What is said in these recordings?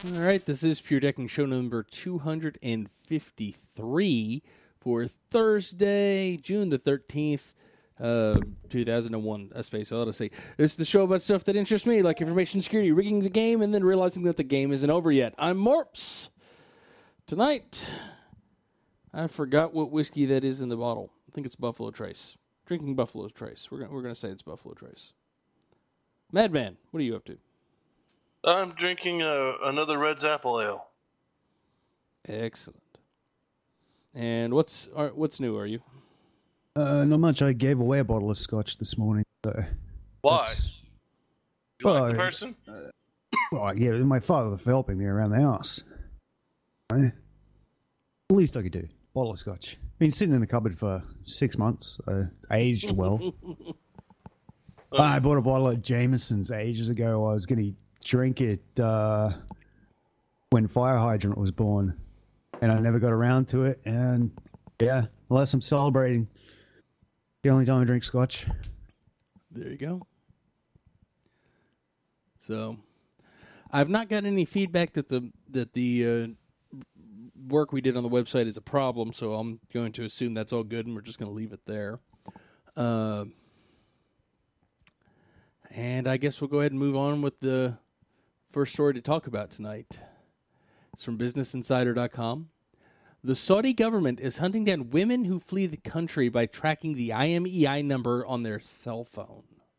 All right, this is Pure Decking show number 253 for Thursday, June the 13th, 2001, A Space Odyssey. This is the show about stuff that interests me, like information security, rigging the game, and then realizing that the game isn't over yet. I'm Morps. Tonight, I forgot what whiskey that is in the bottle. I think it's Buffalo Trace. Drinking Buffalo Trace. We're gonna say it's Buffalo Trace. Madman, what are you up to? I'm drinking another Red's Apple Ale. Excellent. And what's new? Are you? Not much. I gave away a bottle of scotch this morning. So Why? You like the well, person? well, yeah, my father was helping me around the house. Right? The least I could do. Bottle of scotch. Been sitting in the cupboard for 6 months. It's aged well. I bought a bottle of Jameson's ages ago. I was going to drink it when Fire Hydrant was born, and I never got around to it. And yeah, unless I'm celebrating, the only time I drink scotch. There you go. So, I've not gotten any feedback that the work we did on the website is a problem, so I'm going to assume that's all good, and we're just going to leave it there. And I guess we'll go ahead and move on with the first story to talk about tonight. It's from BusinessInsider.com. The Saudi government is hunting down women who flee the country by tracking the IMEI number on their cell phone.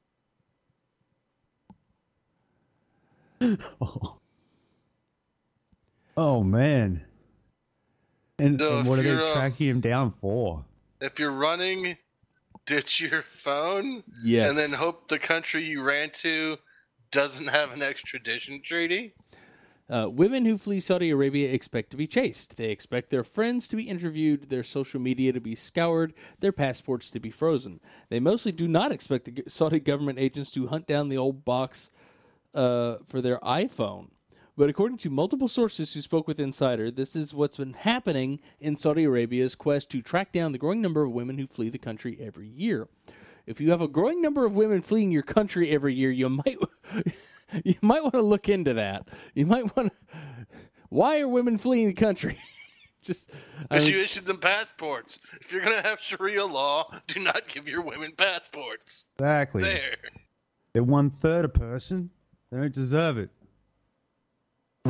Oh man. And So what are if they you're, tracking him down for? If you're running, ditch your phone. Yes. And then hope the country you ran to doesn't have an extradition treaty. Women who flee Saudi Arabia expect to be chased. They expect their friends to be interviewed, their social media to be scoured, their passports to be frozen. They mostly do not expect the Saudi government agents to hunt down the old box for their iPhone. But according to multiple sources who spoke with Insider, this is what's been happening in Saudi Arabia's quest to track down the growing number of women who flee the country every year. If you have a growing number of women fleeing your country every year, you might want to look into that. You might want to. Why are women fleeing the country? Because you issued them passports. If you're going to have Sharia law, do not give your women passports. Exactly. There. They're 1/3 a person. They don't deserve it. Hey,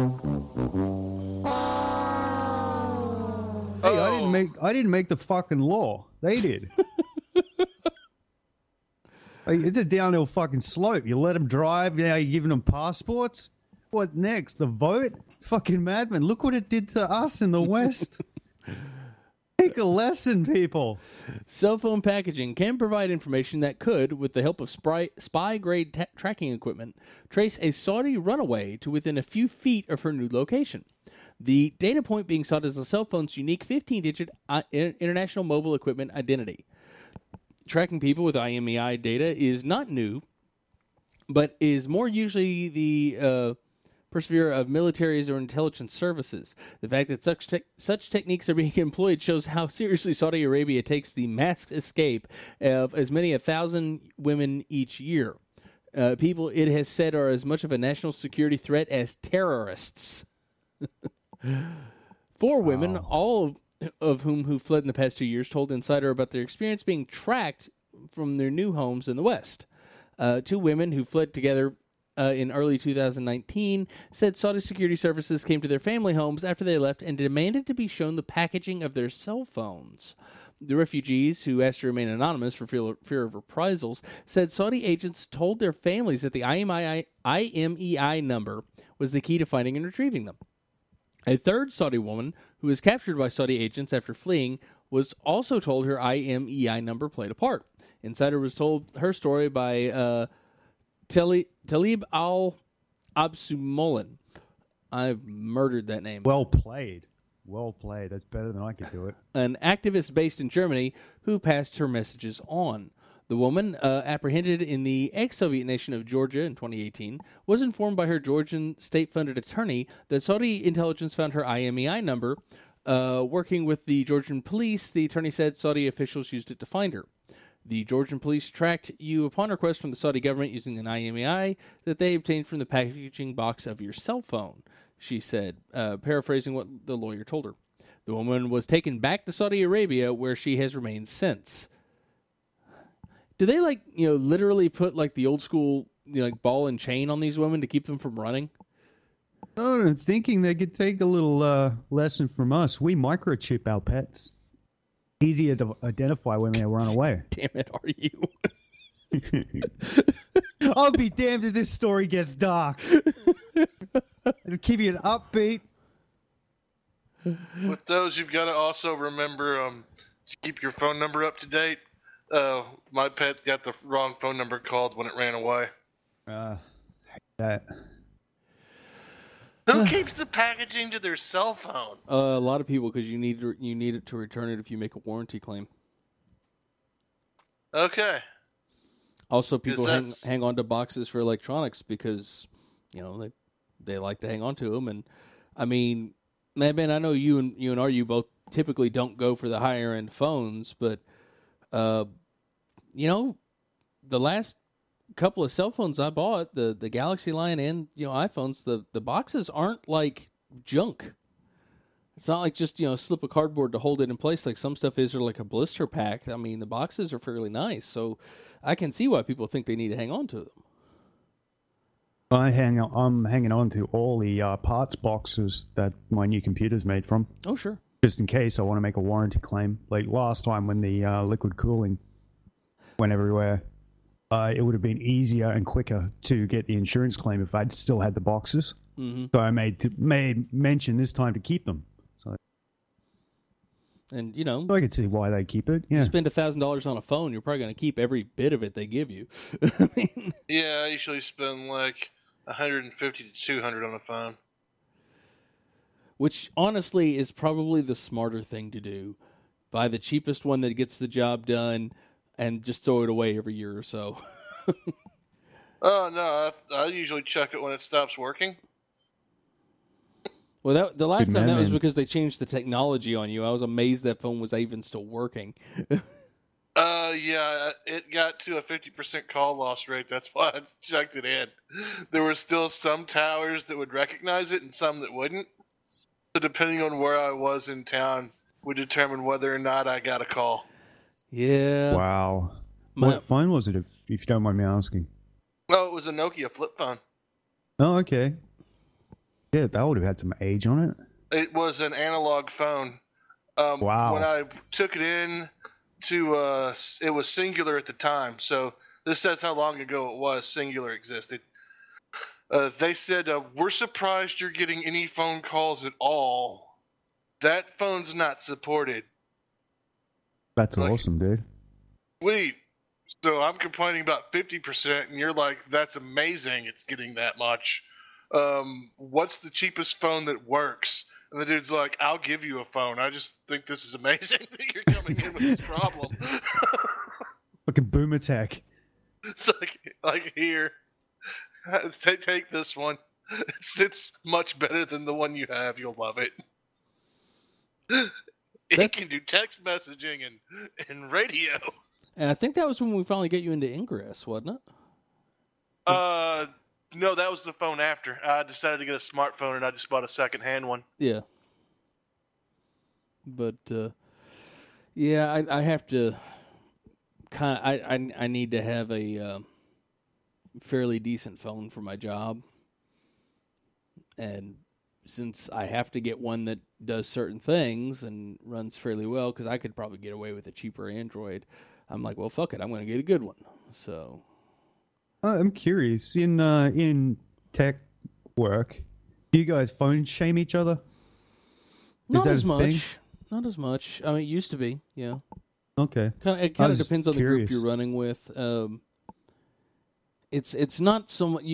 I didn't make the fucking law. They did. Like, it's a downhill fucking slope. You let them drive. Now you're giving them passports. What next? The vote? Fucking madman. Look what it did to us in the West. Take a lesson, people. Cell phone packaging can provide information that could, with the help of spy-grade tracking equipment, trace a Saudi runaway to within a few feet of her new location. The data point being sought is the cell phone's unique 15-digit international mobile equipment identity. Tracking people with IMEI data is not new, but is more usually the purview of militaries or intelligence services. The fact that such techniques are being employed shows how seriously Saudi Arabia takes the mass escape of as many as 1,000 women each year. People it has said are as much of a national security threat as terrorists. 4 women, all of who fled in the past 2 years, told Insider about their experience being tracked from their new homes in the West. 2 women who fled together in early 2019 said Saudi security services came to their family homes after they left and demanded to be shown the packaging of their cell phones. The refugees, who asked to remain anonymous for fear of reprisals, said Saudi agents told their families that the IMEI number was the key to finding and retrieving them. A third Saudi woman, who was captured by Saudi agents after fleeing, was also told her IMEI number played a part. Insider was told her story by Talib Al-Absumolin. I've murdered that name. Well played. Well played. That's better than I could do it. An activist based in Germany who passed her messages on. The woman, apprehended in the ex-Soviet nation of Georgia in 2018, was informed by her Georgian state-funded attorney that Saudi intelligence found her IMEI number. Working with the Georgian police, the attorney said Saudi officials used it to find her. The Georgian police tracked you upon request from the Saudi government using an IMEI that they obtained from the packaging box of your cell phone. she said, paraphrasing what the lawyer told her. The woman was taken back to Saudi Arabia, where she has remained since. Do they, literally put, the old school, ball and chain on these women to keep them from running? I'm thinking they could take a little lesson from us. We microchip our pets. Easier to identify when they run away. Damn it, are you? I'll be damned if this story gets dark. It'll keep you an upbeat. With those, you've got to also remember to keep your phone number up to date. My pet got the wrong phone number called when it ran away. Hate that. Who keeps the packaging to their cell phone? A lot of people, because you need it to return it if you make a warranty claim. Okay. Also, people hang on to boxes for electronics because, they like to hang on to them. And, I mean, man, I know you and Aryu both typically don't go for the higher-end phones, but, the last couple of cell phones I bought, the Galaxy line and, iPhones, the boxes aren't like junk. It's not like just, a slip of cardboard to hold it in place like some stuff is, or like a blister pack. I mean, the boxes are fairly nice, so I can see why people think they need to hang on to them. I'm hanging on to all the parts boxes that my new computer's made from. Oh, sure. Just in case I want to make a warranty claim. Like last time when the liquid cooling went everywhere, it would have been easier and quicker to get the insurance claim if I'd still had the boxes. Mm-hmm. So I made mention this time to keep them. And, I can see why they keep it. Yeah. You spend $1,000 on a phone, you're probably going to keep every bit of it they give you. Yeah, I usually spend like $150 to $200 on a phone. Which, honestly, is probably the smarter thing to do. Buy the cheapest one that gets the job done and just throw it away every year or so. Oh, no, I usually check it when it stops working. Well, the last time that was man. because they changed the technology on you. I was amazed that phone was even still working. Yeah, it got to a 50% call loss rate. That's why I checked it in. There were still some towers that would recognize it and some that wouldn't. So depending on where I was in town would determine whether or not I got a call. Yeah. Wow. What phone was it, if you don't mind me asking? Well, it was a Nokia flip phone. Oh, okay. Yeah, that would have had some age on it. It was an analog phone. Wow. When I took it in to, it was Singular at the time. So this says how long ago it was Singular existed. They said, we're surprised you're getting any phone calls at all. That phone's not supported. That's awesome, dude. Sweet. So I'm complaining about 50%, and you're like, that's amazing it's getting that much. What's the cheapest phone that works? And the dude's like, I'll give you a phone. I just think this is amazing that you're coming in with this problem. Fucking boomer tech. It's like here, take this one. It's much better than the one you have. You'll love it. It can do text messaging and radio. And I think that was when we finally got you into Ingress, wasn't it? No, that was the phone after. I decided to get a smartphone, and I just bought a second-hand one. Yeah. But, yeah, I have to I need to have a fairly decent phone for my job. And since I have to get one that does certain things and runs fairly well, because I could probably get away with a cheaper Android, I'm like, well, fuck it, I'm going to get a good one. So... I'm curious, in tech work, do you guys phone shame each other? Not as much. Not as much. I mean, it used to be, yeah. Okay. It kind of depends on the group you're running with. It's not so much,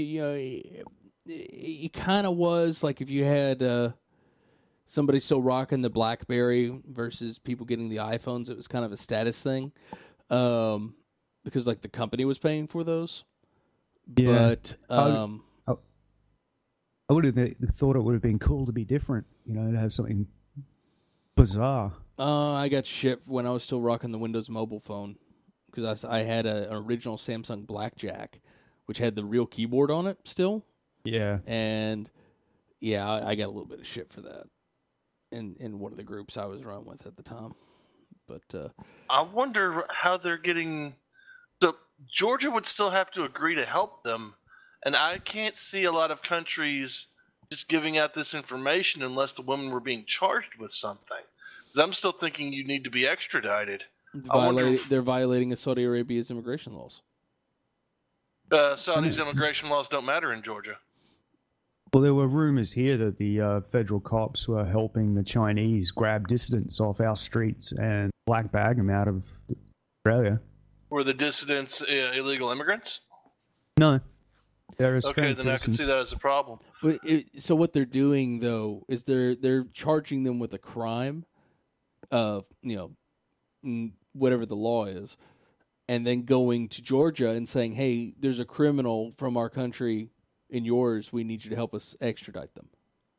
it kind of was like if you had somebody still rocking the BlackBerry versus people getting the iPhones, it was kind of a status thing. Because like the company was paying for those. Yeah. But I would have thought it would have been cool to be different, to have something bizarre. I got shit when I was still rocking the Windows Mobile phone because I had an original Samsung Blackjack, which had the real keyboard on it still. Yeah. And Yeah, I got a little bit of shit for that in one of the groups I was running with at the time. But I wonder how they're getting. So Georgia would still have to agree to help them, and I can't see a lot of countries just giving out this information unless the women were being charged with something. Because I'm still thinking you need to be extradited. they're violating Saudi Arabia's immigration laws. Saudi's immigration laws don't matter in Georgia. Well, there were rumors here that the federal cops were helping the Chinese grab dissidents off our streets and black bag them out of Australia. Were the dissidents illegal immigrants? No. They're Okay, then I can see that as a problem. But so what they're doing though is they're charging them with a crime of whatever the law is, and then going to Georgia and saying, "Hey, there's a criminal from our country in yours. We need you to help us extradite them."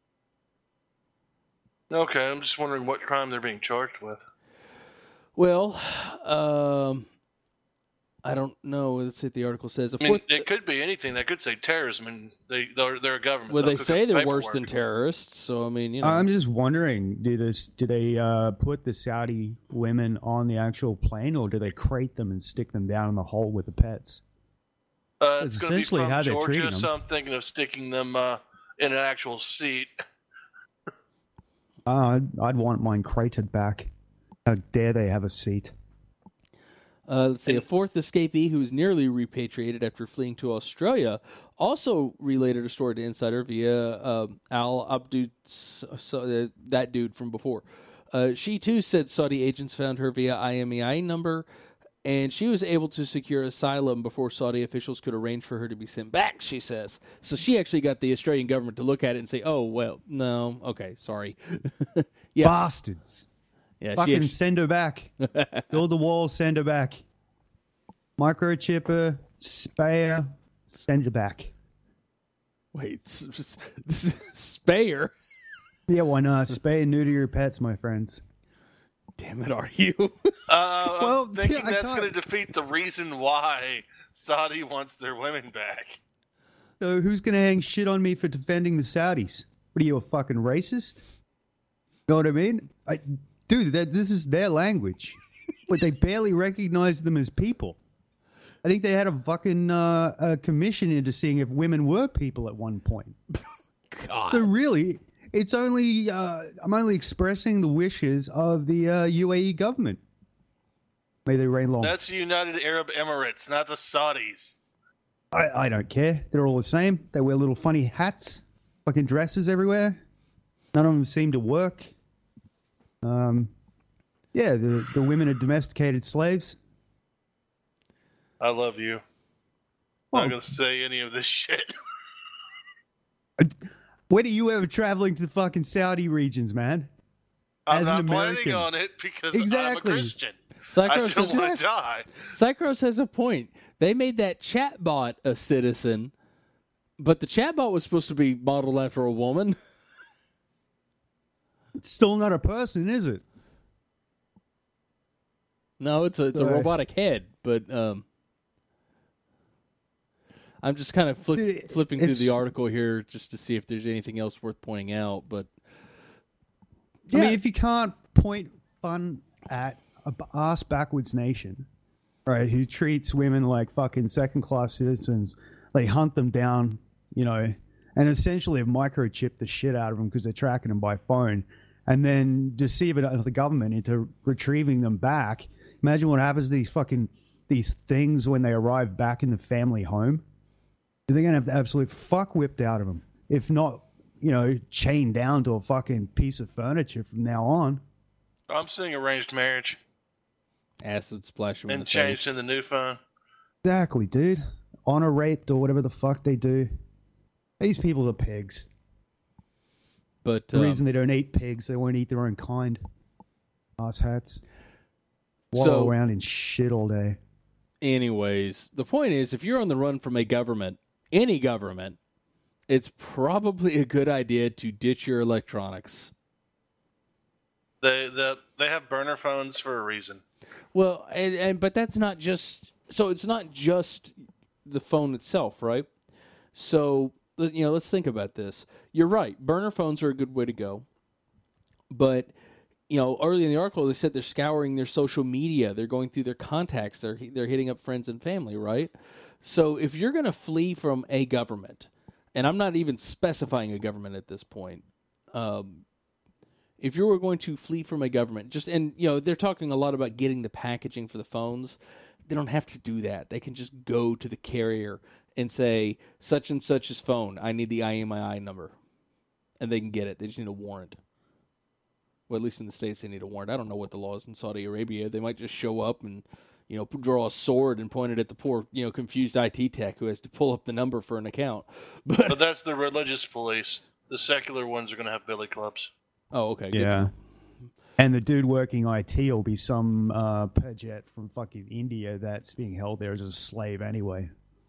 Okay, I'm just wondering what crime they're being charged with. Well, I don't know. Let's see what the article says. It could be anything. They could say terrorism, and they're a government. Well, they say they're worse paperwork. than terrorists. So I mean, I'm just wondering, do they put the Saudi women on the actual plane, or do they crate them and stick them down in the hole with the pets? It's going to be essentially from how they're treating Georgia, them. so I'm thinking of sticking them in an actual seat. I'd want mine crated back. How dare they have a seat? Let's see. A fourth escapee who was nearly repatriated after fleeing to Australia also related a story to Insider via Al Abdud, that dude from before. She too said Saudi agents found her via IMEI number, and she was able to secure asylum before Saudi officials could arrange for her to be sent back, she says. So she actually got the Australian government to look at it and say, "Oh, well, no, okay, sorry." Yeah. Bastards. Yeah, Fucking send her back. Build the wall, send her back. Microchip her, spay her, send her back. Wait, this is Spayer? Yeah, why not? Spay and neuter your pets, my friends. Damn it, are you? Well, I'm thinking yeah, I that's can't- going to defeat the reason why Saudi wants their women back. So who's going to hang shit on me for defending the Saudis? What are you, a fucking racist? Know what I mean? Dude, this is their language. But they barely recognize them as people. I think they had a fucking a commission into seeing if women were people at one point. God. So really, it's only I'm only expressing the wishes of the UAE government. May they reign long. That's the United Arab Emirates, not the Saudis. I don't care. They're all the same. They wear little funny hats, fucking dresses everywhere. None of them seem to work. Yeah, the women are domesticated slaves. I love you. Well- I'm not going to say any of this shit. When are you ever traveling to the fucking Saudi regions, man? I'm As an not American. planning on it because Exactly. I'm a Christian. I Cycros don't has, want to die. Cycros has a point. They made that chatbot a citizen, but the chatbot was supposed to be modeled after a woman. It's still not a person, is it? No, it's a Sorry. robotic head, but I'm just kind of Dude, flipping through it's- the article here just to see if there's anything else worth pointing out. But I mean, if you can't point fun at a ass backwards nation, right, who treats women like fucking second class citizens, they hunt them down, and essentially have microchipped the shit out of them because they're tracking them by phone, and then deceive the government into retrieving them back. Imagine what happens to these things when they arrive back in the family home. They're gonna have the absolute fuck whipped out of them, if not, chained down to a fucking piece of furniture from now on. I'm seeing arranged marriage acid splash him in and the changed face. in the new phone. Exactly, dude. Honor raped or whatever the fuck they do. These people are pigs. But The reason they don't eat pigs, they won't eat their own kind. Ass hats. Waddle So- around in shit all day. anyways, the point is, if you're on the run from a government, any government, it's probably a good idea to ditch your electronics. They have burner phones for a reason. Well, but that's not just so. It's not just the phone itself, right? So let's think about this. You're right. Burner phones are a good way to go. But, early in the article, they said they're scouring their social media. They're going through their contacts. They're hitting up friends and family, right? So if you're going to flee from a government, and I'm not even specifying a government at this point, if you were going to flee from a government, they're talking a lot about getting the packaging for the phones. They don't have to do that. They can just go to the carrier and say, such and such's phone, I need the IMEI number. And they can get it. They just need a warrant. Well, at least in the States, they need a warrant. I don't know what the law is in Saudi Arabia. They might just show up and, draw a sword and point it at the poor, confused IT tech who has to pull up the number for an account. But that's the religious police. The secular ones are going to have billy clubs. Oh, okay. Yeah. And the dude working IT will be some perjet from fucking India that's being held there as a slave anyway.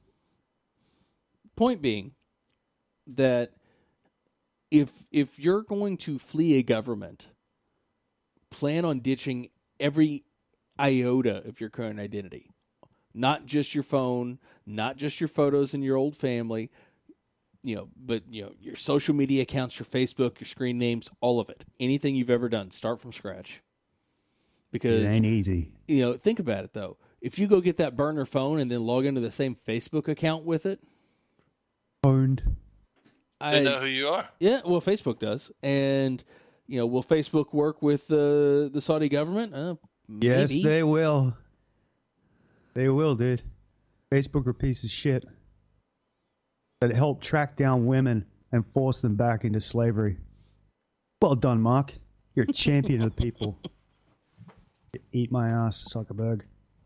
Point being that if you're going to flee a government, plan on ditching every iota of your current identity. Not just your phone, not just your photos and your old family, but your social media accounts, your Facebook, your screen names, all of it. Anything you've ever done, start from scratch. Because it ain't easy. Think about it though. If you go get that burner phone and then log into the same Facebook account with it, owned. They know who you are. Yeah, well, Facebook does. And, will Facebook work with the Saudi government? Yes, maybe. they will. They will, dude. Facebook are a piece of shit that help track down women and force them back into slavery. Well done, Mark. You're a champion of the people. Eat my ass, Zuckerberg.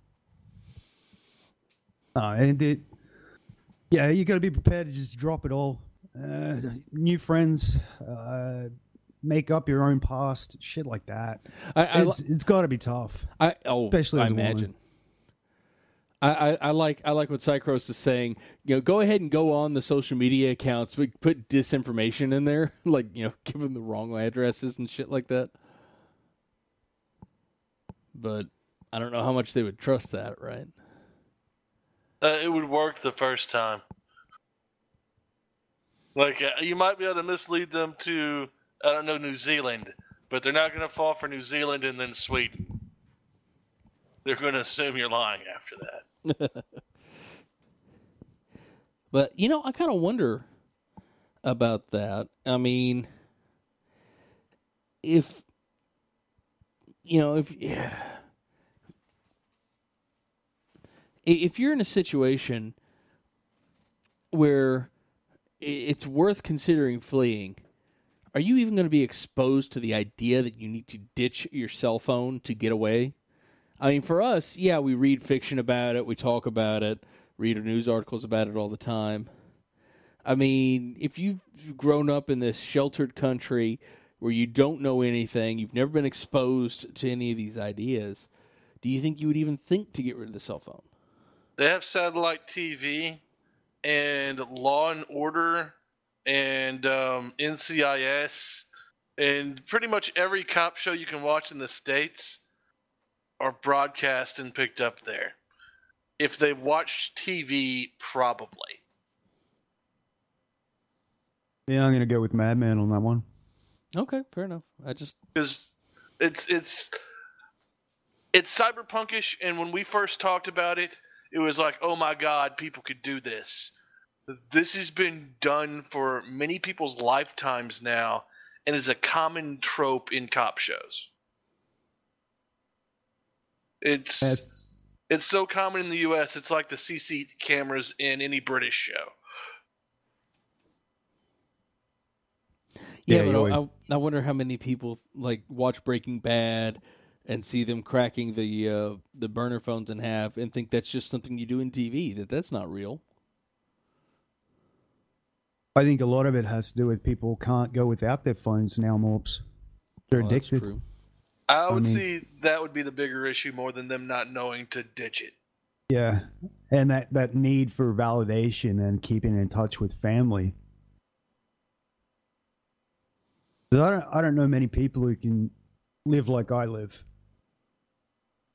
Yeah, you got to be prepared to just drop it all. New friends, make up your own past, shit like that. It's got to be tough. Especially as a imagine. I like what Psychros is saying. Go ahead and go on the social media accounts, but put disinformation in there, like give them the wrong addresses and shit like that. But I don't know how much they would trust that, right? It would work the first time. Like, you might be able to mislead them to, I don't know, New Zealand, but they're not going to fall for New Zealand and then Sweden. They're going to assume you're lying after that. But, I kind of wonder about that. I mean, if you're in a situation where it's worth considering fleeing, are you even going to be exposed to the idea that you need to ditch your cell phone to get away? I mean, for us, yeah, we read fiction about it, we talk about it, read news articles about it all the time. I mean, if you've grown up in this sheltered country where you don't know anything, you've never been exposed to any of these ideas, do you think you would even think to get rid of the cell phone? They have satellite TV and Law and Order and NCIS and pretty much every cop show you can watch in the States are broadcast and picked up there. If they watched TV, probably. Yeah, I'm going to go with Madman on that one. Okay, fair enough. Because it's cyberpunkish, and when we first talked about it, it was like, oh my god, people could do this. This has been done for many people's lifetimes now, and is a common trope in cop shows. It's so common in the U.S., it's like the CC cameras in any British show. Yeah, but I wonder how many people watch Breaking Bad and see them cracking the burner phones in half and think that's just something you do in TV, that's not real. I think a lot of it has to do with people can't go without their phones now, Morps. They're addicted. That's true. I would see that would be the bigger issue more than them not knowing to ditch it. Yeah, and that need for validation and keeping in touch with family. I don't know many people who can live like I live.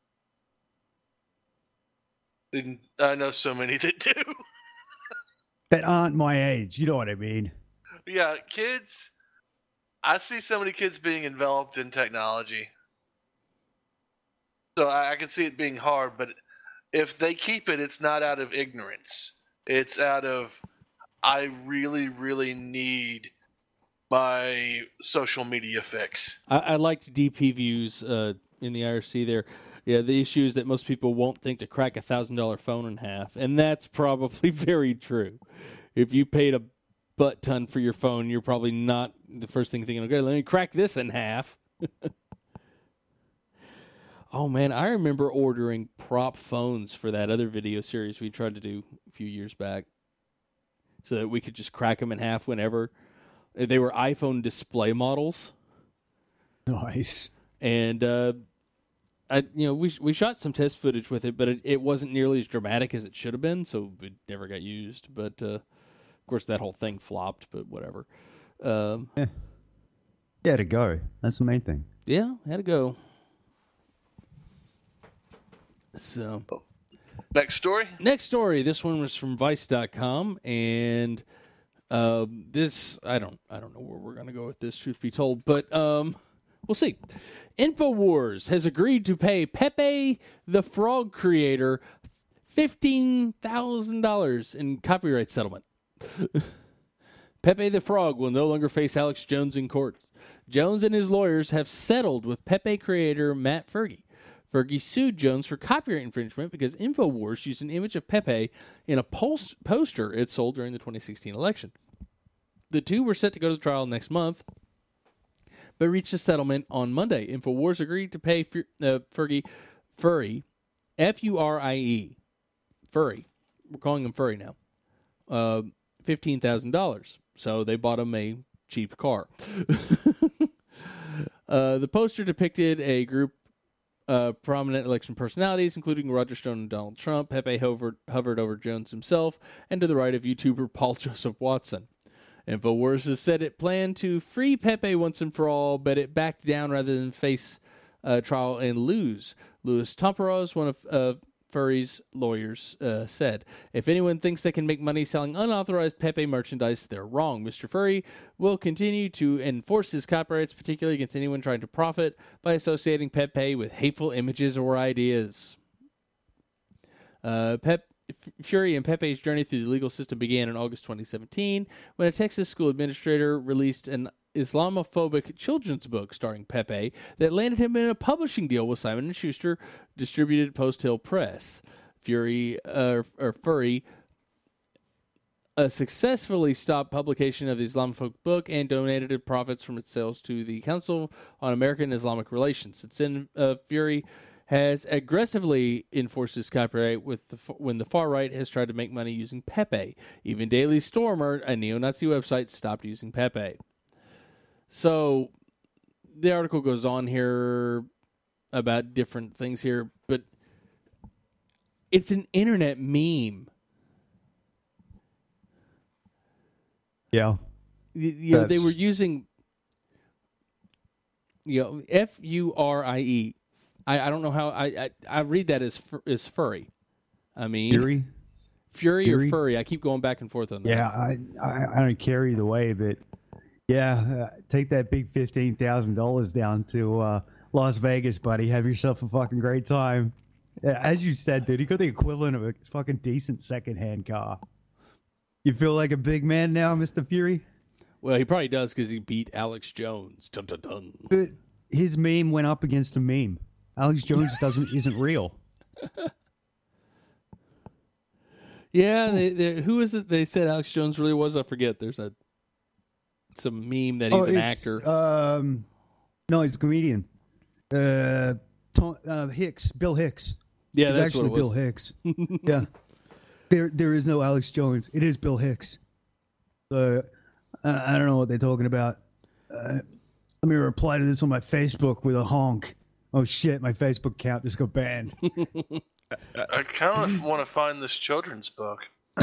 I know so many that do. that aren't my age. You know what I mean? Yeah, kids. I see so many kids being enveloped in technology. So I can see it being hard, but if they keep it, it's not out of ignorance. It's out of, I really, really need my social media fix. I liked DP views in the IRC there. Yeah, the issue is that most people won't think to crack $1,000 phone in half, and that's probably very true. If you paid a butt ton for your phone, you're probably not the first thing thinking, okay, let me crack this in half. Oh, man, I remember ordering prop phones for that other video series we tried to do a few years back so that we could just crack them in half whenever. They were iPhone display models. Nice. And we shot some test footage with it, but it wasn't nearly as dramatic as it should have been, so it never got used. But of course, that whole thing flopped. But whatever. Yeah, to go. That's the main thing. Yeah, had to go. So, next story. This one was from Vice.com, and this I don't know where we're gonna go with this. Truth be told, but we'll see. InfoWars has agreed to pay Pepe the Frog creator $15,000 in copyright settlement. Pepe the Frog will no longer face Alex Jones in court. Jones and his lawyers have settled with Pepe creator Matt Fergie. Fergie sued Jones for copyright infringement because InfoWars used an image of Pepe in a poster it sold during the 2016 election. The two were set to go to trial next month, but reached a settlement on Monday. InfoWars agreed to pay Fergie, F-U-R-I-E, Furry, we're calling him Furry now, $15,000. So they bought him a cheap car. The poster depicted a group prominent election personalities, including Roger Stone and Donald Trump. Pepe hovered over Jones himself, and to the right of YouTuber Paul Joseph Watson. InfoWars has said it planned to free Pepe once and for all, but it backed down rather than face trial and lose. Louis Tomperos, one of Furry's lawyers, said, "If anyone thinks they can make money selling unauthorized Pepe merchandise, they're wrong. Mr. Furry will continue to enforce his copyrights, particularly against anyone trying to profit by associating Pepe with hateful images or ideas." Fury and Pepe's journey through the legal system began in August 2017 when a Texas school administrator released an Islamophobic children's book starring Pepe that landed him in a publishing deal with Simon & Schuster, distributed Post Hill Press. Furry successfully stopped publication of the Islamophobic book and donated profits from its sales to the Council on American Islamic Relations. Since then, Fury has aggressively enforced his copyright when the far right has tried to make money using Pepe. Even Daily Stormer, a neo-Nazi website, stopped using Pepe. So the article goes on here about different things here, but it's an internet meme. Yeah. You know, they were using, F-U-R-I-E. I don't know how I read that as furry. I mean, Fury or furry. I keep going back and forth on that. Yeah, I don't care either way, but yeah, take that big $15,000 down to Las Vegas, buddy. Have yourself a fucking great time. As you said, dude, he got the equivalent of a fucking decent secondhand car. You feel like a big man now, Mr. Fury? Well, he probably does because he beat Alex Jones. Dun, dun, dun. But his meme went up against a meme. Alex Jones isn't real. Yeah, who is it? They said Alex Jones really was. I forget. There's some meme that he's an actor. No, he's a comedian. Bill Hicks. Yeah, it's that's actually what it was. Bill Hicks. Yeah, there is no Alex Jones. It is Bill Hicks. So I don't know what they're talking about. Let me reply to this on my Facebook with a honk. Oh shit, my Facebook account just got banned. I kind of want to find this children's book.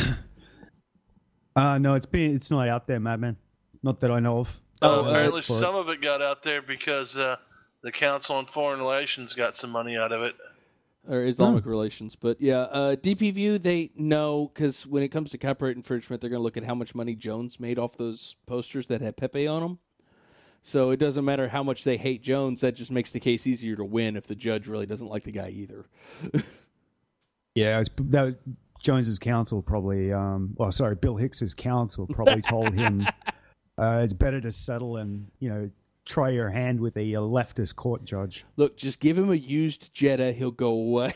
No, it's not out there, madman. Not that I know of. Apparently some of it got out there because the Council on Foreign Relations got some money out of it. or Islamic relations. But yeah, DPView, they know, because when it comes to copyright infringement, they're going to look at how much money Jones made off those posters that had Pepe on them. So it doesn't matter how much they hate Jones, that just makes the case easier to win if the judge really doesn't like the guy either. Yeah, Jones's counsel probably, Bill Hicks's counsel probably told him it's better to settle and, try your hand with a leftist court judge. Look, just give him a used Jetta, he'll go away.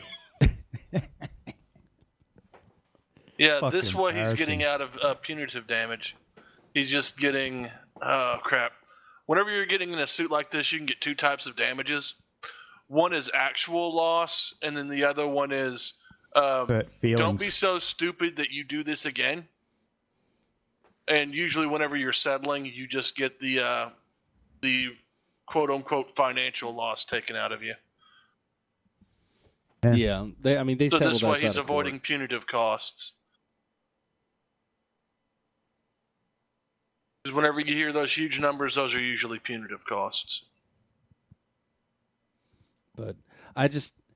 Yeah, Fucking this way he's embarrassing. getting out of punitive damage. He's just getting, oh crap. Whenever you're getting in a suit like this, you can get two types of damages. One is actual loss, and then the other one is But feelings. don't be so stupid that you do this again. And usually whenever you're settling, you just get the quote-unquote financial loss taken out of you. Yeah, they So settled this that way side he's of court. avoiding punitive costs. Because whenever you hear those huge numbers, those are usually punitive costs. But I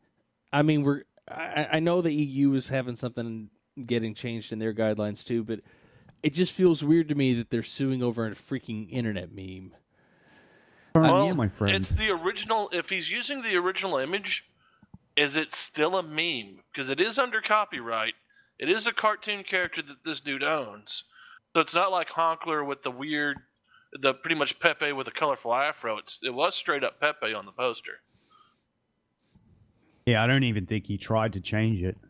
know the EU is having something getting changed in their guidelines too, but it just feels weird to me that they're suing over a freaking internet meme. Yeah, my friend. It's the original. If he's using the original image, is it still a meme? Because it is under copyright. It is a cartoon character that this dude owns. So it's not like Honkler with the pretty much Pepe with a colorful afro. It was straight up Pepe on the poster. Yeah, I don't even think he tried to change it.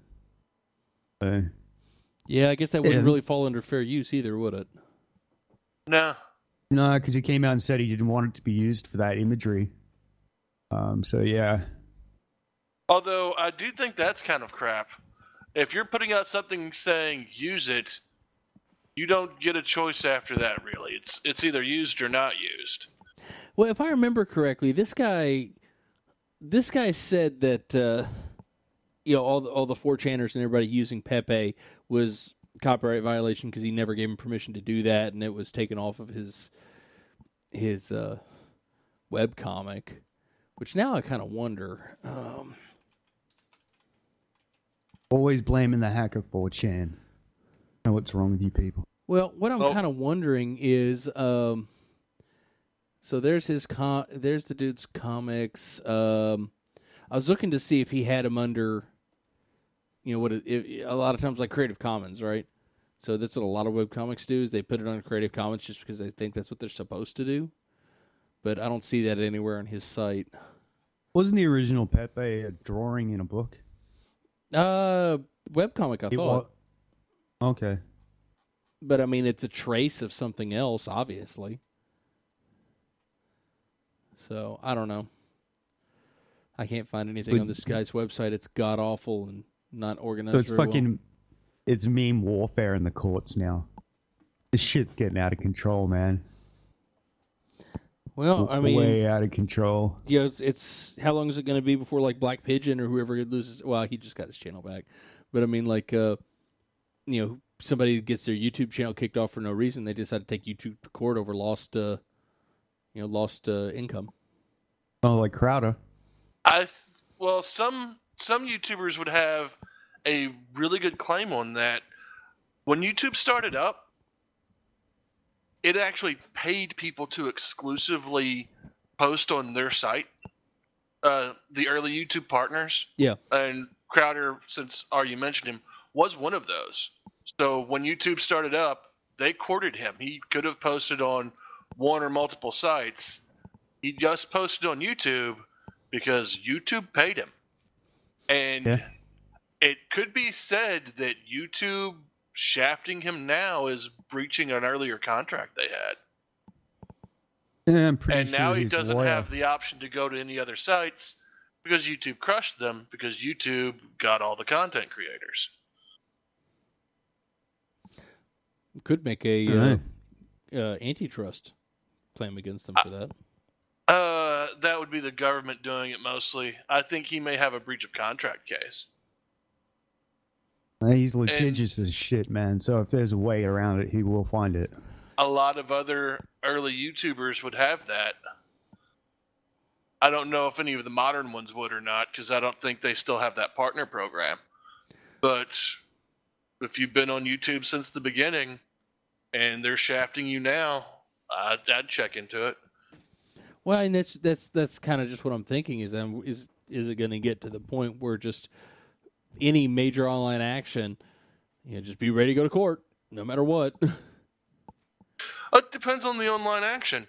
Yeah, I guess that wouldn't Yeah. really fall under fair use either, would it? No. No, because he came out and said he didn't want it to be used for that imagery. So yeah. Although I do think that's kind of crap. If you're putting out something saying use it, you don't get a choice after that, really. It's either used or not used. Well, if I remember correctly, this guy said that all the 4chaners and everybody using Pepe was copyright violation because he never gave him permission to do that, and it was taken off of his webcomic. Which now I kind of wonder. Always blaming the hacker for Chan. Know what's wrong with you people? Well, what I'm kind of wondering is, so there's there's the dude's comics. I was looking to see if he had them under, a lot of times like Creative Commons, right? So that's what a lot of webcomics do, is they put it on Creative Commons just because they think that's what they're supposed to do. But I don't see that anywhere on his site. Wasn't the original Pepe a drawing in a book? Webcomic, I thought. Okay. But, it's a trace of something else, obviously. So, I don't know. I can't find anything on this guy's website. It's god-awful and not organized So it's very fucking... well. It's meme warfare in the courts now. This shit's getting out of control, man. Well, Way out of control. Yeah, it's how long is it going to be before like Black Pigeon or whoever loses? Well, he just got his channel back, but somebody gets their YouTube channel kicked off for no reason. They decide to take YouTube to court over lost income. Oh, like Crowder. Some YouTubers would have a really good claim on that. When YouTube started up, it actually paid people to exclusively post on their site. The early YouTube partners. Yeah. And Crowder, since you mentioned him, was one of those. So when YouTube started up, they courted him. He could have posted on one or multiple sites. He just posted on YouTube because YouTube paid him. And it could be said that YouTube shafting him now is breaching an earlier contract they had. Yeah, I'm pretty And sure now he his doesn't lawyer- have the option to go to any other sites because YouTube crushed them because YouTube got all the content creators. Could make a antitrust claim against them for that. That would be the government doing it mostly. I think he may have a breach of contract case. He's litigious as shit, man. So if there's a way around it, he will find it. A lot of other early YouTubers would have that. I don't know if any of the modern ones would or not, because I don't think they still have that partner program. But if you've been on YouTube since the beginning and they're shafting you now, I'd check into it. Well, and that's kind of just what I'm thinking is it going to get to the point where just any major online action, just be ready to go to court no matter what. It depends on the online action.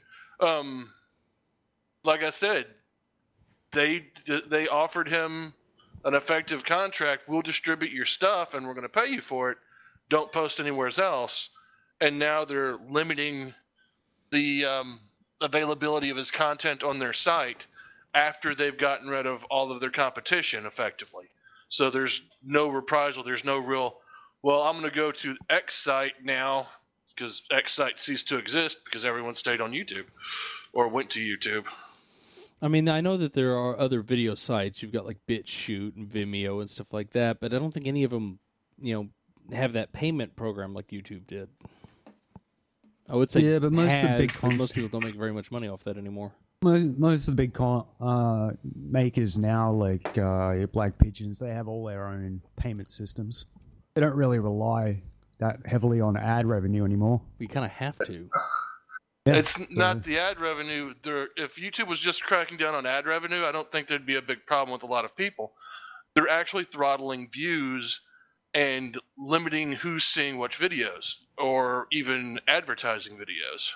Like I said, they offered him an effective contract. We'll distribute your stuff and we're going to pay you for it. Don't post anywhere else. And now they're limiting the availability of his content on their site after they've gotten rid of all of their competition effectively. So there's no reprisal. There's no real, well, I'm going to go to X site now because X site ceased to exist because everyone stayed on YouTube or went to YouTube. I mean, I know that there are other video sites. You've got like BitChute and Vimeo and stuff like that, but I don't think any of them, have that payment program like YouTube did. I would say, but most people don't make very much money off that anymore. Most of the big makers now, like Black Pigeons, they have all their own payment systems. They don't really rely that heavily on ad revenue anymore. We kind of have to. Yeah, it's not the ad revenue. If YouTube was just cracking down on ad revenue, I don't think there'd be a big problem with a lot of people. They're actually throttling views and limiting who's seeing which videos, or even advertising videos.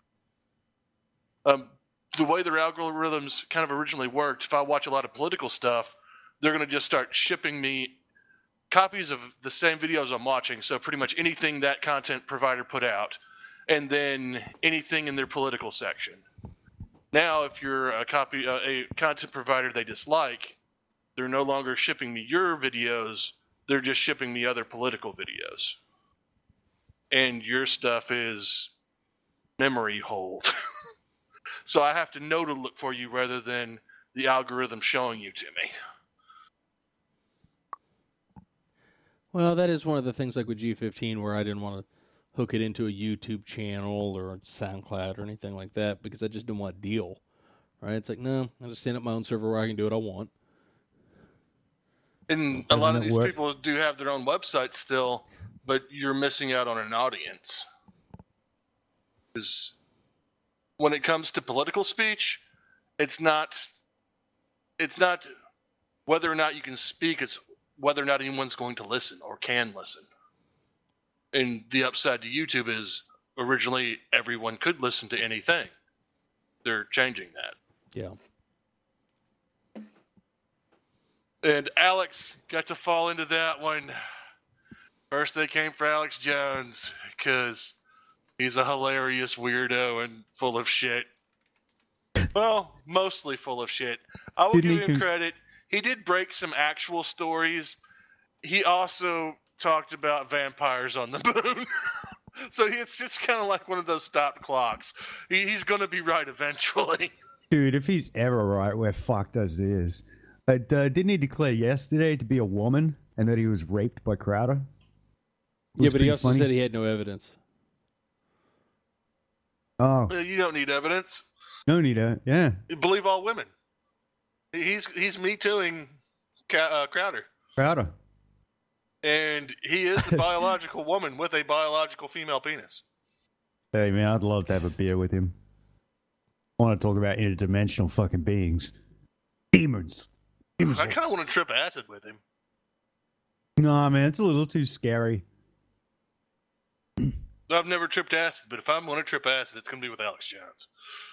The way their algorithms kind of originally worked, if I watch a lot of political stuff, they're going to just start shipping me copies of the same videos I'm watching, so pretty much anything that content provider put out, and then anything in their political section. Now, if you're a content provider they dislike, they're no longer shipping me your videos, they're just shipping me other political videos. And your stuff is memory hold. So I have to know to look for you rather than the algorithm showing you to me. Well, that is one of the things like with G15 where I didn't want to hook it into a YouTube channel or SoundCloud or anything like that because I just didn't want to deal. Right? It's like, no, I'll just stand up my own server where I can do what I want. And a lot of these people do have their own websites still, but you're missing out on an audience. Because when it comes to political speech, it's not whether or not you can speak, it's whether or not anyone's going to listen or can listen. And the upside to YouTube is originally everyone could listen to anything. They're changing that. Yeah. And Alex got to fall into that one. First they came for Alex Jones because he's a hilarious weirdo and full of shit. Well, mostly full of shit. I will give him credit. He did break some actual stories. He also talked about vampires on the moon. So it's kind of like one of those stopped clocks. He's going to be right eventually. Dude, if he's ever right, we're fucked as it is. But didn't he declare yesterday to be a woman and that he was raped by Crowder? Yeah, but he also said he had no evidence. Oh. You don't need evidence. No need it, yeah. You believe all women. He's Me Tooing Crowder. Crowder. And he is a biological woman with a biological female penis. Hey, man, I'd love to have a beer with him. I want to talk about interdimensional fucking beings. Demons. I kind of want to trip acid with him. Nah, man, it's a little too scary. I've never tripped acid, but if I'm going to trip acid, it's going to be with Alex Jones.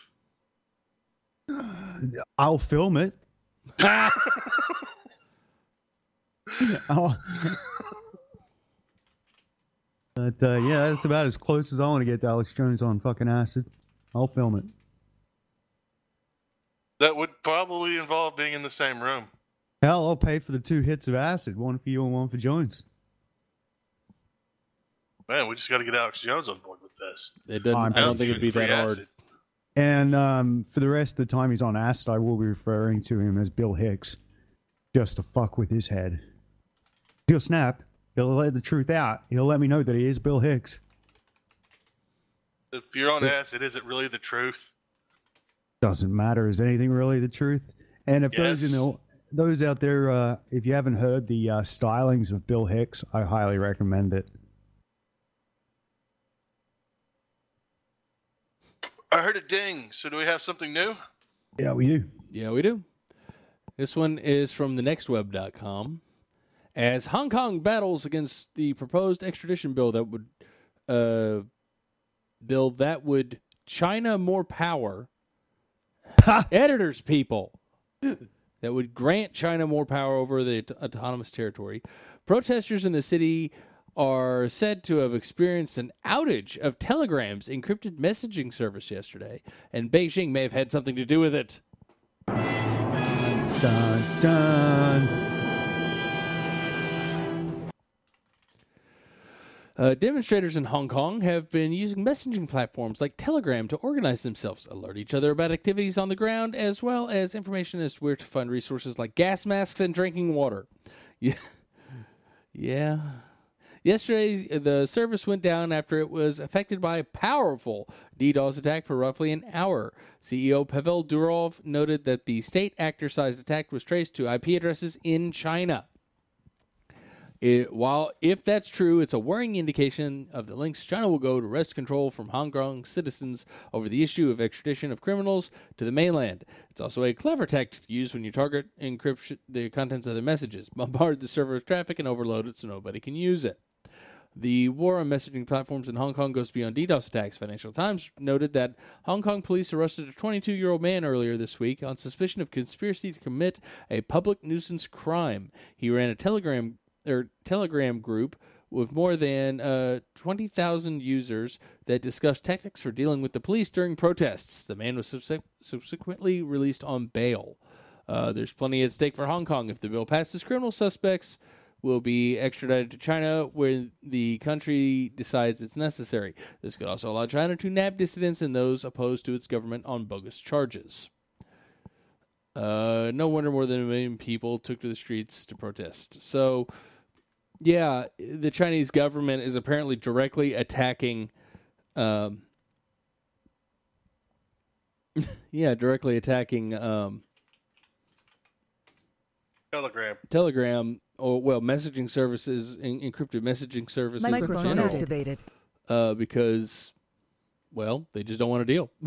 I'll film it. But yeah, that's about as close as I want to get to Alex Jones on fucking acid. I'll film it. That would probably involve being in the same room. Hell, I'll pay for the 2 hits of acid. One for you and one for Jones. Man, we just got to get Alex Jones on board with this. It doesn't. I don't think it'd be that hard. And for the rest of the time he's on acid, I will be referring to him as Bill Hicks. Just to fuck with his head. He'll snap. He'll let the truth out. He'll let me know that he is Bill Hicks. If you're on acid, is it really the truth? doesn't matter. Is anything really the truth? And if those out there, if you haven't heard the stylings of Bill Hicks, I highly recommend it. I heard a ding. So do we have something new? Yeah, we do. Yeah, we do. This one is from thenextweb.com. As Hong Kong battles against the proposed extradition bill that would China more power. Editors, people. That would grant China more power over the autonomous territory. Protesters in the city are said to have experienced an outage of Telegram's encrypted messaging service yesterday, and Beijing may have had something to do with it. Dun, dun. Demonstrators in Hong Kong have been using messaging platforms like Telegram to organize themselves, alert each other about activities on the ground, as well as information as to where to find resources like gas masks and drinking water. Yeah. Yesterday, the service went down after it was affected by a powerful DDoS attack for roughly an hour. CEO Pavel Durov noted that the state actor-sized attack was traced to IP addresses in China. While if that's true, it's a worrying indication of the lengths China will go to wrest control from Hong Kong citizens over the issue of extradition of criminals to the mainland. It's also a clever tactic to use when you target encrypt the contents of their messages, bombard the server with traffic, and overload it so nobody can use it. The war on messaging platforms in Hong Kong goes beyond DDoS attacks. Financial Times noted that Hong Kong police arrested a 22-year-old man earlier this week on suspicion of conspiracy to commit a public nuisance crime. He ran a Telegram group with more than 20,000 users that discussed tactics for dealing with the police during protests. The man was subsequently released on bail. There's plenty at stake for Hong Kong. If the bill passes, criminal suspects will be extradited to China when the country decides it's necessary. This could also allow China to nab dissidents and those opposed to its government on bogus charges. No wonder more than 1 million people took to the streets to protest. So, yeah, the Chinese government is apparently directly attacking Telegram, or messaging services, encrypted messaging services. Microphone activated. Because, they just don't want to deal.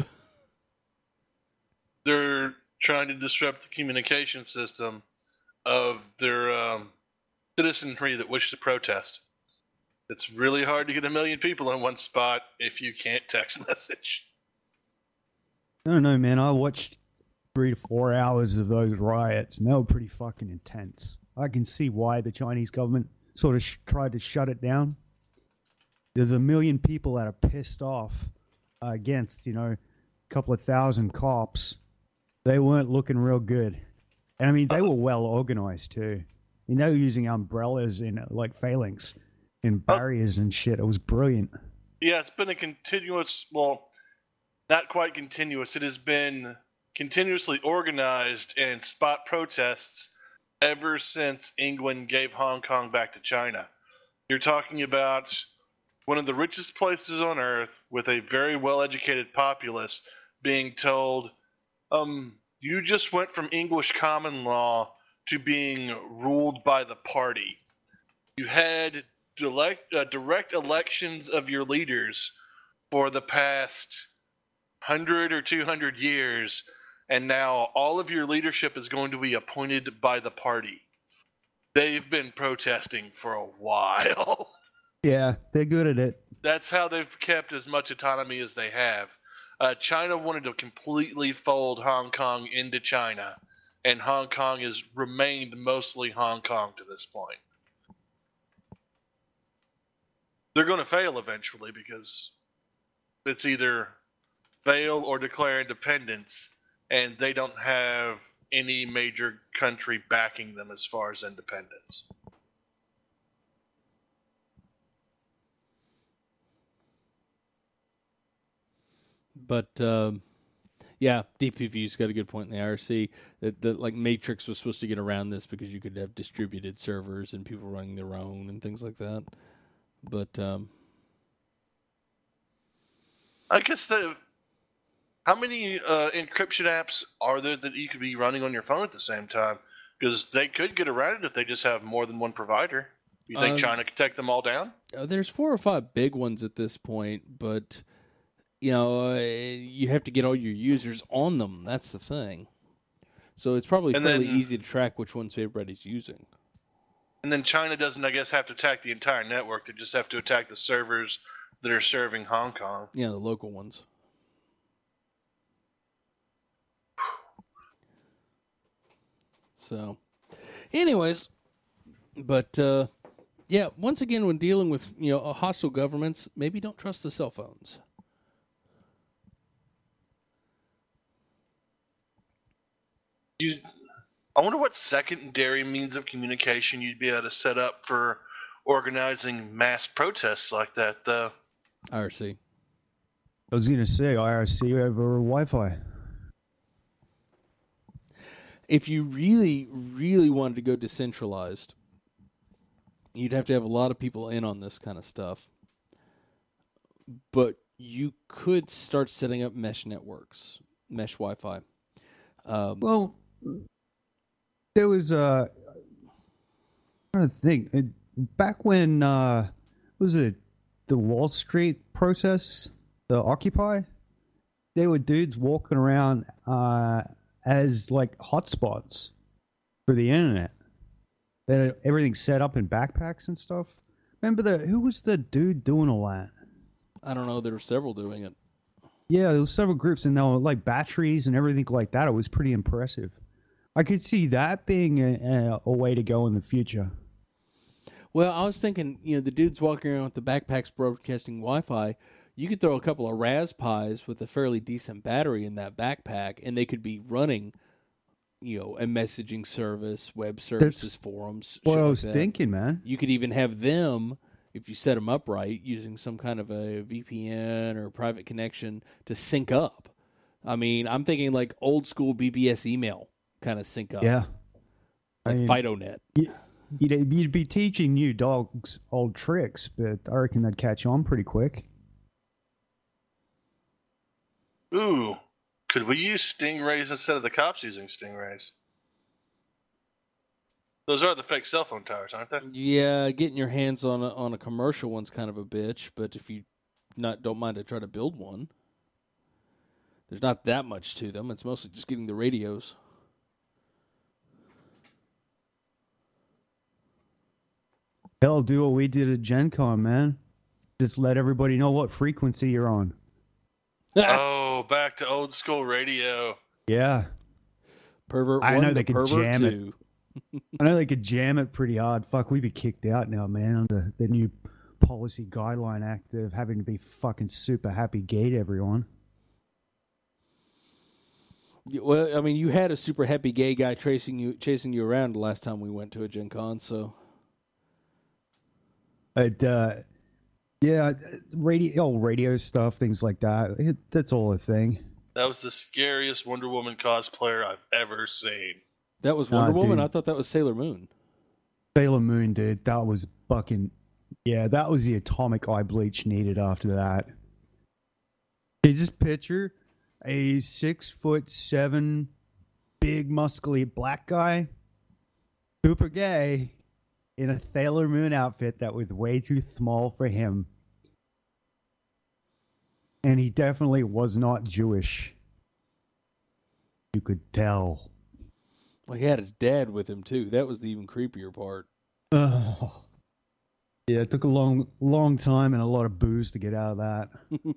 They're trying to disrupt the communication system of their citizenry that wish to protest. It's really hard to get 1 million people in one spot if you can't text message. I don't know, man. I watched 3 to 4 hours of those riots, and they were pretty fucking intense. I can see why the Chinese government sort of tried to shut it down. There's 1 million people that are pissed off against, a couple of thousand cops. They weren't looking real good. And I mean, they were well organized too. They were using umbrellas in like phalanx and barriers and shit. It was brilliant. Yeah, it's been a continuous, not quite continuous. It has been continuously organized and spot protests ever since England gave Hong Kong back to China. You're talking about one of the richest places on earth with a very well-educated populace being told, you just went from English common law to being ruled by the party. You had direct elections of your leaders for the past 100 or 200 years, and now all of your leadership is going to be appointed by the party. They've been protesting for a while. Yeah, they're good at it. That's how they've kept as much autonomy as they have. China wanted to completely fold Hong Kong into China, and Hong Kong has remained mostly Hong Kong to this point. They're going to fail eventually because it's either fail or declare independence, and they don't have any major country backing them as far as independence. But DPV's got a good point in the IRC that the Matrix was supposed to get around this because you could have distributed servers and people running their own and things like that. But I guess How many encryption apps are there that you could be running on your phone at the same time? Because they could get around it if they just have more than one provider. You think China could take them all down? There's 4 or 5 big ones at this point, but you have to get all your users on them. That's the thing. So it's probably fairly easy to track which ones everybody's using. And then China doesn't, I guess, have to attack the entire network. They just have to attack the servers that are serving Hong Kong. Yeah, the local ones. So, anyways, but yeah, once again, when dealing with hostile governments, maybe don't trust the cell phones. I wonder what secondary means of communication you'd be able to set up for organizing mass protests like that, though. IRC. I was going to say IRC over Wi-Fi. If you really, really wanted to go decentralized, you'd have to have a lot of people in on this kind of stuff. But you could start setting up mesh networks, mesh Wi-Fi. Well, there was I'm trying to think. Back when was it the Wall Street protests, the Occupy? There were dudes walking around as like hotspots for the internet. They had everything set up in backpacks and stuff. Remember who was the dude doing all that? I don't know. There were several doing it. Yeah, there was several groups, and there were like batteries and everything like that. It was pretty impressive. I could see that being a way to go in the future. Well, I was thinking, the dudes walking around with the backpacks broadcasting Wi-Fi, you could throw a couple of Raspberries with a fairly decent battery in that backpack, and they could be running, a messaging service, web services, forums. What I like was that. thinking, man. You could even have them, if you set them up right, using some kind of a VPN or private connection to sync up. I mean, I'm thinking like old school BBS email kind of sync up. Yeah. Like FidoNet. You'd be teaching new dogs old tricks, but I reckon they'd catch on pretty quick. Ooh. Could we use stingrays instead of the cops using stingrays? Those are the fake cell phone towers, aren't they? Yeah, getting your hands on a commercial one's kind of a bitch, but if you don't mind to try to build one, there's not that much to them. It's mostly just getting the radios. Hell, do what we did at Gen Con, man. Just let everybody know what frequency you're on. Oh, back to old school radio. Yeah. Pervert 1 I know they could Pervert jam 2. I know they could jam it pretty hard. Fuck, we'd be kicked out now, man, under the new policy guideline act of having to be fucking super happy gay to everyone. Well, I mean, you had a super happy gay guy chasing you around the last time we went to a Gen Con, so. Yeah, radio stuff, things like that. That's all a thing. That was the scariest Wonder Woman cosplayer I've ever seen. That was Wonder Woman? Dude. I thought that was Sailor Moon. Sailor Moon, dude. That was fucking... Yeah, that was the atomic eye bleach needed after that. You just picture a 6'7", big, muscly black guy, super gay, in a Sailor Moon outfit that was way too small for him. And he definitely was not Jewish. You could tell. Well, he had his dad with him, too. That was the even creepier part. Oh. Yeah, it took a long time and a lot of booze to get out of that.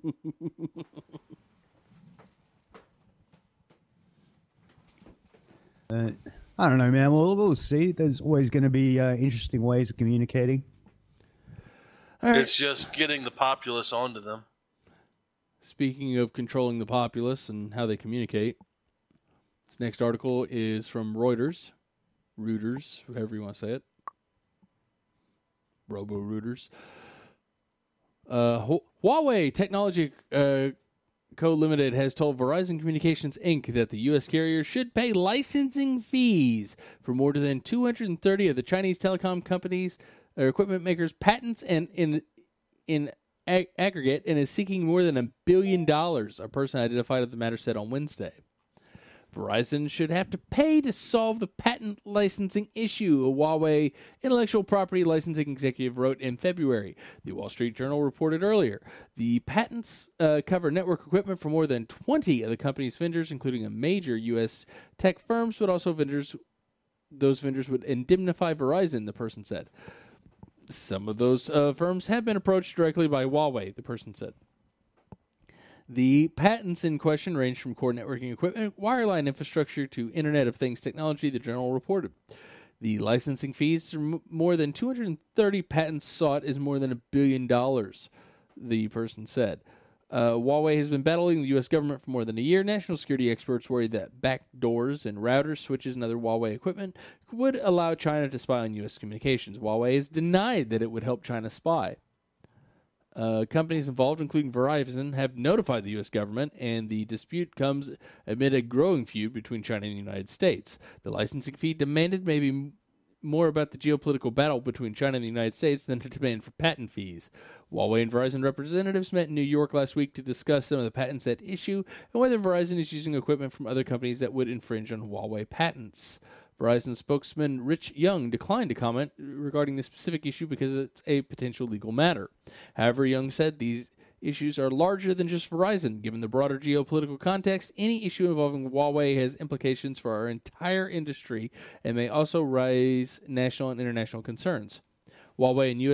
I don't know, man. We'll see. There's always going to be interesting ways of communicating. All right. It's just getting the populace onto them. Speaking of controlling the populace and how they communicate, this next article is from Reuters, however you want to say it. Robo-Reuters. Huawei Technology Co. Limited has told Verizon Communications Inc. that the U.S. carrier should pay licensing fees for more than 230 of the Chinese telecom companies or equipment makers' patents and in aggregate and is seeking more than $1 billion, a person identified at the matter said on Wednesday. Verizon should have to pay to solve the patent licensing issue, a Huawei intellectual property licensing executive wrote in February. The Wall Street Journal reported earlier. The patents cover network equipment for more than 20 of the company's vendors, including a major U.S. tech firms, but also those vendors would indemnify Verizon, the person said. Some of those firms have been approached directly by Huawei, the person said. The patents in question range from core networking equipment, wireline infrastructure, to Internet of Things technology, the Journal reported. The licensing fees for more than 230 patents sought is more than $1 billion, the person said. Huawei has been battling the U.S. government for more than a year. National security experts worry that backdoors and routers, switches, and other Huawei equipment would allow China to spy on U.S. communications. Huawei has denied that it would help China spy. Companies involved, including Verizon, have notified the U.S. government, and the dispute comes amid a growing feud between China and the United States. The licensing fee demanded may be more about the geopolitical battle between China and the United States than a demand for patent fees. Huawei and Verizon representatives met in New York last week to discuss some of the patents at issue and whether Verizon is using equipment from other companies that would infringe on Huawei patents. Verizon spokesman Rich Young declined to comment regarding the specific issue because it's a potential legal matter. However, Young said these issues are larger than just Verizon. Given the broader geopolitical context, any issue involving Huawei has implications for our entire industry and may also raise national and international concerns. Huawei and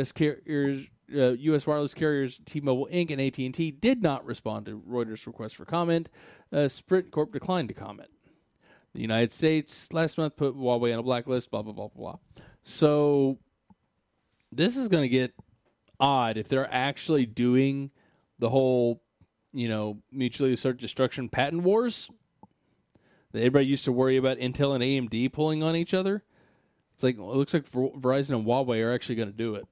U.S. wireless carriers T-Mobile Inc. and AT&T did not respond to Reuters' request for comment. Sprint Corp declined to comment. The United States last month put Huawei on a blacklist, blah, blah, blah, blah. So this is going to get odd if they're actually doing the whole, mutually assured destruction patent wars that everybody used to worry about Intel and AMD pulling on each other. It's like, it looks like Verizon and Huawei are actually going to do it.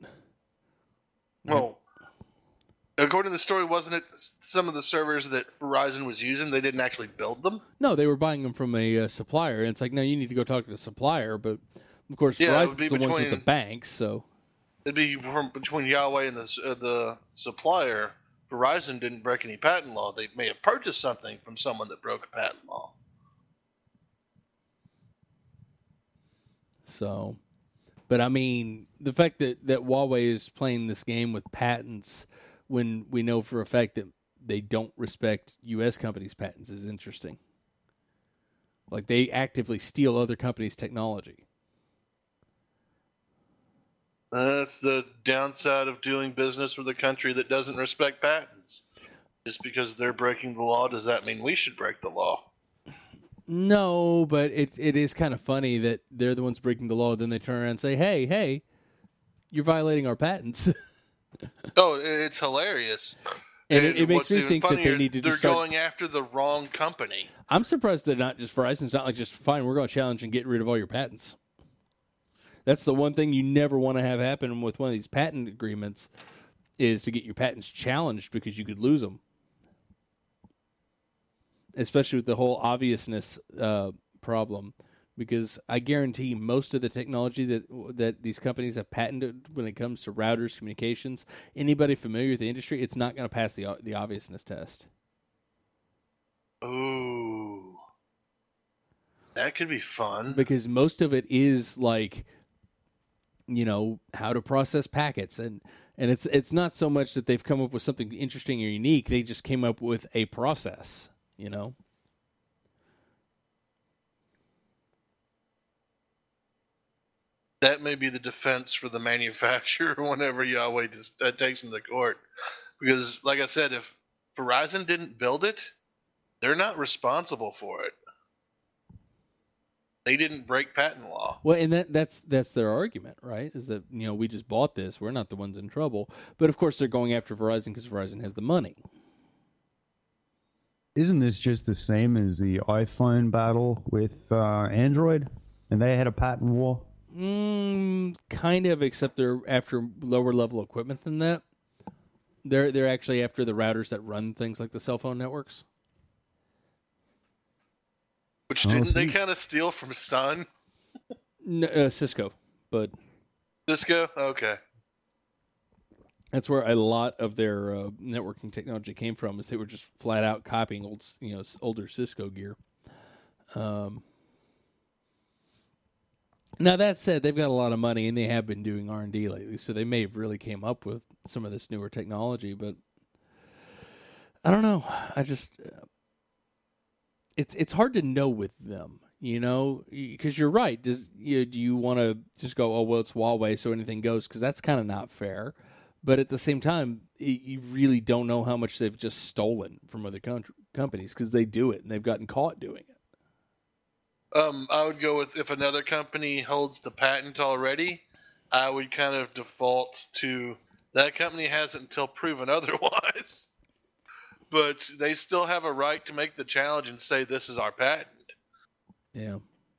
Well, according to the story, wasn't it some of the servers that Verizon was using, they didn't actually build them? No, they were buying them from a supplier, and it's like, no, you need to go talk to the supplier, but of course, Verizon's the ones with the banks, so... It'd be between Huawei and the supplier. Verizon didn't break any patent law. They may have purchased something from someone that broke a patent law. So, but I mean, the fact that Huawei is playing this game with patents when we know for a fact that they don't respect U.S. companies' patents is interesting. Like, they actively steal other companies' technology. That's the downside of doing business with a country that doesn't respect patents. Just because they're breaking the law, does that mean we should break the law? No, but it is kind of funny that they're the ones breaking the law, then they turn around and say, hey, you're violating our patents. Oh, it's hilarious. And it makes me think that they need to They're just start... going after the wrong company. I'm surprised they're not just Verizon's not like just, fine, we're going to challenge and get rid of all your patents. That's the one thing you never want to have happen with one of these patent agreements is to get your patents challenged because you could lose them. Especially with the whole obviousness problem. Because I guarantee most of the technology that these companies have patented when it comes to routers, communications, anybody familiar with the industry, it's not going to pass the obviousness test. Ooh. That could be fun. Because most of it is like... how to process packets, and it's not so much that they've come up with something interesting or unique. They just came up with a process, That may be the defense for the manufacturer whenever Huawei takes them to court. Because, like I said, if Verizon didn't build it, they're not responsible for it. They didn't break patent law. Well, and that's their argument, right? Is that, we just bought this. We're not the ones in trouble. But, of course, they're going after Verizon because Verizon has the money. Isn't this just the same as the iPhone battle with Android? And they had a patent war? Kind of, except they're after lower level equipment than that. They're actually after the routers that run things like the cell phone networks. Which didn't they kind of steal from Sun? No, Cisco, but... Cisco? Okay. That's where a lot of their networking technology came from. Is they were just flat out copying older Cisco gear. Now that said, they've got a lot of money and they have been doing R&D lately, so they may have really came up with some of this newer technology. But I don't know. I just it's hard to know with them, because you're right. Do you want to just go, oh well, it's Huawei, so anything goes? Because that's kind of not fair. But at the same time, you really don't know how much they've just stolen from other companies because they do it and they've gotten caught doing it. I would go with if another company holds the patent already, I would kind of default to that company hasn't until proven otherwise. But they still have a right to make the challenge and say this is our patent. Yeah.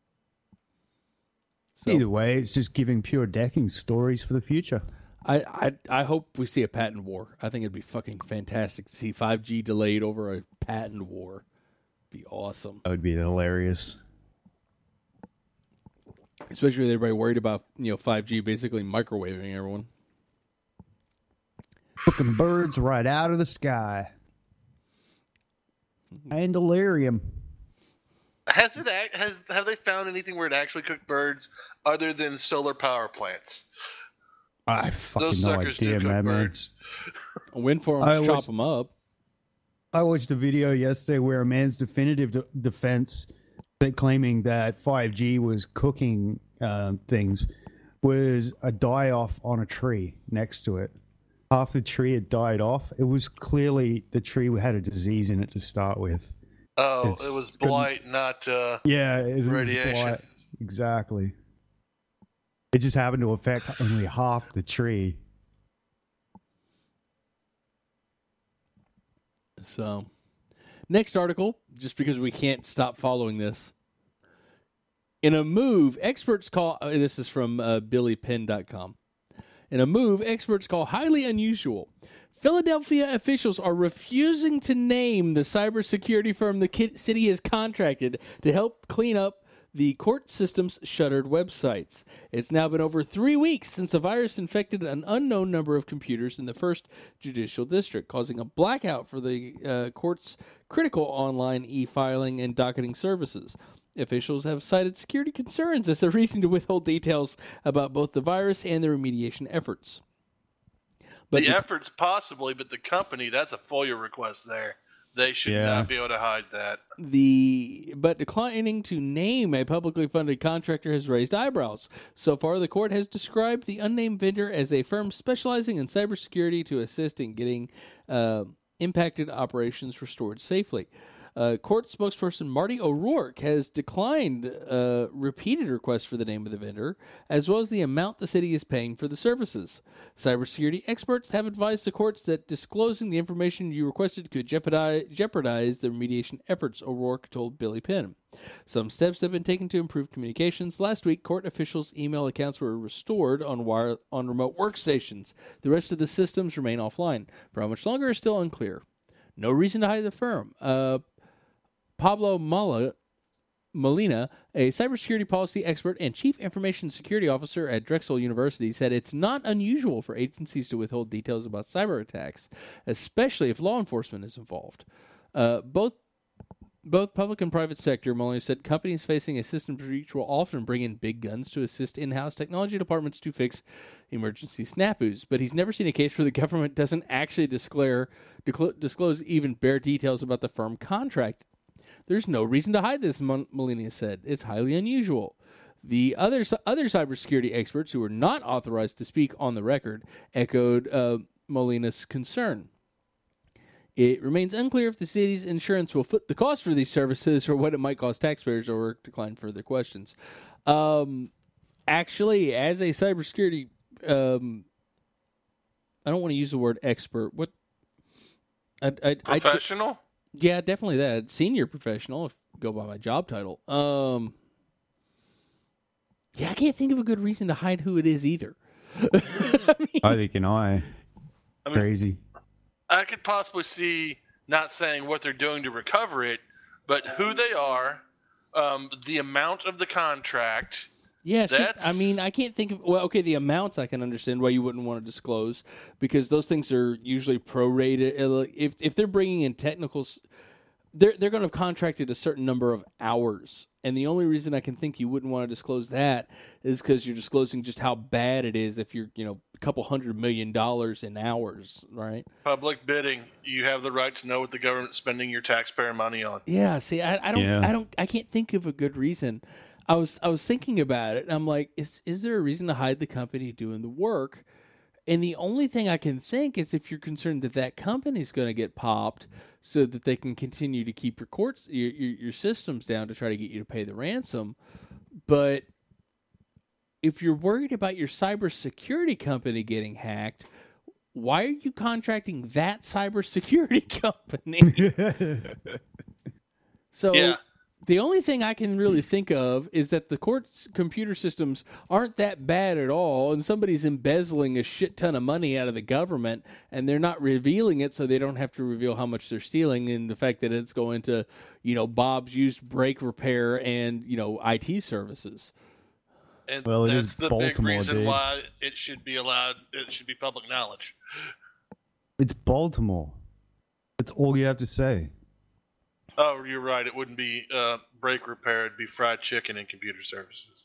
So, either way, it's just giving Pure Decking stories for the future. I hope we see a patent war. I think it'd be fucking fantastic to see 5G delayed over a patent war. It'd be awesome. That would be hilarious. Especially with everybody worried about 5G basically microwaving everyone. Fucking birds right out of the sky. And delirium. Have they found anything where it actually cooked birds other than solar power plants? I fucking Those no suckers idea, do cook man. birds. Wind farms chop them up. I watched a video yesterday where a man's definitive defense claiming that 5G was cooking things was a die-off on a tree next to it. Half the tree had died off. It was clearly the tree had a disease in it to start with. Oh, it was blight, not radiation. Was blight. Exactly. It just happened to affect only half the tree. So, next article, just because we can't stop following this. In a move, experts call... this is from BillyPenn.com. In a move, experts call highly unusual. Philadelphia officials are refusing to name the cybersecurity firm the city has contracted to help clean up the court system's shuttered websites. It's now been over 3 weeks since a virus infected an unknown number of computers in the First Judicial District, causing a blackout for the court's critical online e-filing and docketing services. Officials have cited security concerns as a reason to withhold details about both the virus and the remediation efforts. But the efforts possibly, but the company, that's a FOIA request there. They should not be able to hide that. But declining to name a publicly funded contractor has raised eyebrows. So far, the court has described the unnamed vendor as a firm specializing in cybersecurity to assist in getting impacted operations restored safely. Court spokesperson Marty O'Rourke has declined repeated requests for the name of the vendor, as well as the amount the city is paying for the services. Cybersecurity experts have advised the courts that disclosing the information you requested could jeopardize the remediation efforts, O'Rourke told Billy Penn. Some steps have been taken to improve communications. Last week, court officials' email accounts were restored on remote workstations. The rest of the systems remain offline. For how much longer is still unclear. No reason to hide the firm. Pablo Molina, a cybersecurity policy expert and chief information security officer at Drexel University, said it's not unusual for agencies to withhold details about cyber attacks, especially if law enforcement is involved. Both public and private sector, Molina said, companies facing a system breach will often bring in big guns to assist in-house technology departments to fix emergency snafus, but he's never seen a case where the government doesn't actually disclose even bare details about the firm contract. There's no reason to hide this, Molina said. It's highly unusual. The other cybersecurity experts who were not authorized to speak on the record echoed Molina's concern. It remains unclear if the city's insurance will foot the cost for these services or what it might cost taxpayers, or decline further questions. Actually, as a cybersecurity, I don't want to use the word expert. What? Professional? Yeah, definitely that. Senior professional, if you go by my job title. Yeah, I can't think of a good reason to hide who it is either. I think crazy. I could possibly see not saying what they're doing to recover it, but who they are, the amount of the contract, Yeah, shit. That's- I mean, I can't think of. Well, okay, the amounts I can understand why you wouldn't want to disclose because those things are usually prorated. If they're bringing in technicals, they're going to have contracted a certain number of hours, and the only reason I can think you wouldn't want to disclose that is because you're disclosing just how bad it is. If you're a couple $100 million in hours, right? Public bidding. You have the right to know what the government's spending your taxpayer money on. Yeah. See, I can't think of a good reason. I was thinking about it, and I'm like, is there a reason to hide the company doing the work? And the only thing I can think is if you're concerned that company's going to get popped, so that they can continue to keep your systems down to try to get you to pay the ransom. But if you're worried about your cybersecurity company getting hacked, why are you contracting that cybersecurity company? So. Yeah. The only thing I can really think of is that the court's computer systems aren't that bad at all, and somebody's embezzling a shit ton of money out of the government, and they're not revealing it, so they don't have to reveal how much they're stealing, and the fact that it's going to, Bob's used brake repair and, IT services. And Well, it that's is the big Baltimore, reason dude. why it should be allowed. It should be public knowledge. It's Baltimore. That's all you have to say. Oh, you're right. It wouldn't be brake repair. It'd be fried chicken and computer services.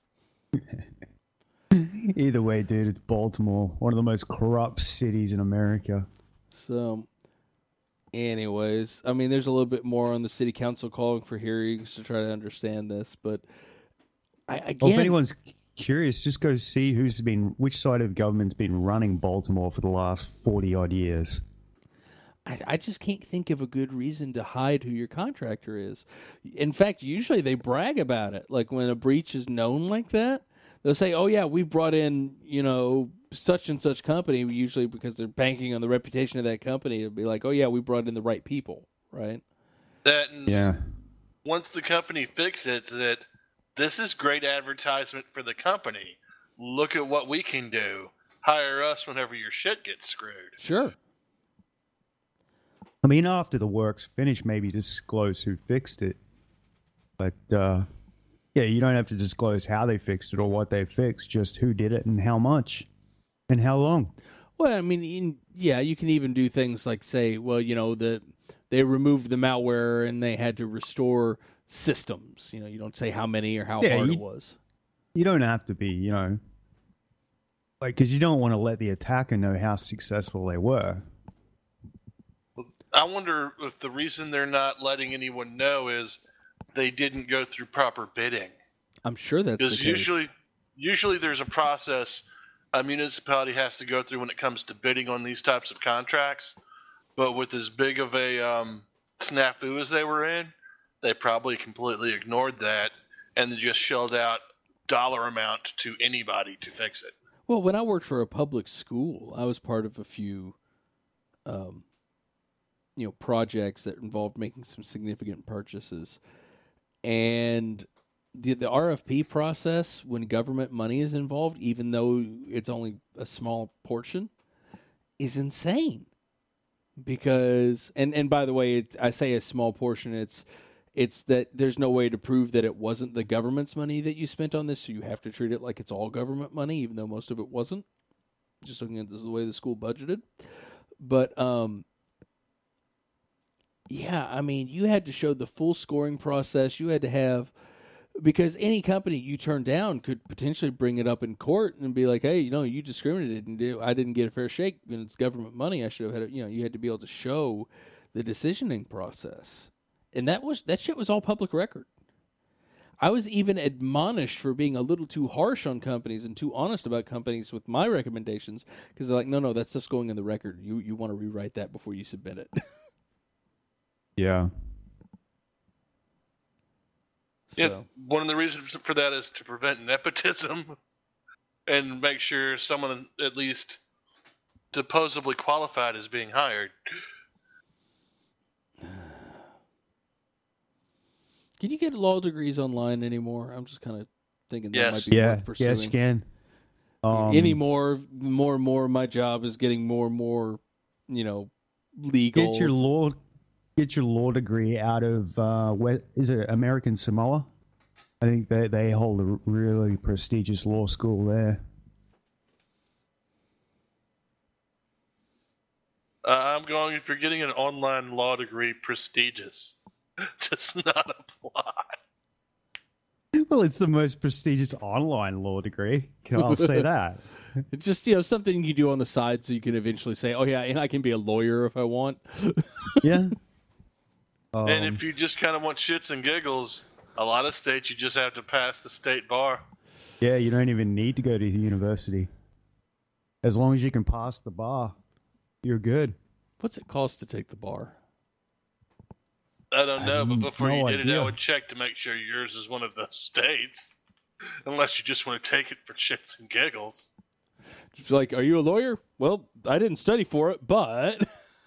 Either way, dude, it's Baltimore, one of the most corrupt cities in America. So, anyways, I mean, there's a little bit more on the city council calling for hearings to try to understand this, but Well, if anyone's curious, just go see which side of government's been running Baltimore for the last 40 odd years. I just can't think of a good reason to hide who your contractor is. In fact, usually they brag about it. Like when a breach is known like that, they'll say, "Oh yeah, we brought in, such and such company." Usually because they're banking on the reputation of that company. It'll be like, "Oh yeah, we brought in the right people," right? Yeah. Once the company fixes it, this is great advertisement for the company. Look at what we can do. Hire us whenever your shit gets screwed. Sure. I mean, after the work's finished, maybe disclose who fixed it. But, yeah, you don't have to disclose how they fixed it or what they fixed, just who did it and how much and how long. Well, I mean, you can even do things like say, well, they removed the malware and they had to restore systems. You don't say how many or how hard it was. You don't have to be, because you don't want to let the attacker know how successful they were. I wonder if the reason they're not letting anyone know is they didn't go through proper bidding. I'm sure that's the case. Because usually there's a process a municipality has to go through when it comes to bidding on these types of contracts. But with as big of a snafu as they were in, they probably completely ignored that and they just shelled out dollar amount to anybody to fix it. Well, when I worked for a public school, I was part of a few projects that involved making some significant purchases. And the RFP process, when government money is involved, even though it's only a small portion, is insane. Because, and by the way, I say a small portion, it's that there's no way to prove that it wasn't the government's money that you spent on this, so you have to treat it like it's all government money, even though most of it wasn't. Just looking at the way the school budgeted. But, yeah, I mean, you had to show the full scoring process. You had to have, because any company you turn down could potentially bring it up in court and be like, hey, you discriminated and I didn't get a fair shake and it's government money. I should have had it. You had to be able to show the decisioning process. And that shit was all public record. I was even admonished for being a little too harsh on companies and too honest about companies with my recommendations because they're like, no, that stuff's going in the record. You want to rewrite that before you submit it. Yeah. So. Yeah, one of the reasons for that is to prevent nepotism and make sure someone at least supposedly qualified is being hired. Can you get law degrees online anymore? I'm just kind of thinking that might be worth pursuing. Yes, you can. More and more, my job is getting more and more, legal. Get your law degree out of is it American Samoa? I think they hold a really prestigious law school there. I'm going, if you're getting an online law degree, prestigious. Does not apply. Well, it's the most prestigious online law degree. I'll say that. It's just, something you do on the side so you can eventually say, oh, yeah, and I can be a lawyer if I want. Yeah. And if you just kind of want shits and giggles, a lot of states you just have to pass the state bar. Yeah, you don't even need to go to university. As long as you can pass the bar, you're good. What's it cost to take the bar? I don't know, but before no you did it, idea. I would check to make sure yours is one of the states. Unless you just want to take it for shits and giggles. Just like, are you a lawyer? Well, I didn't study for it, but...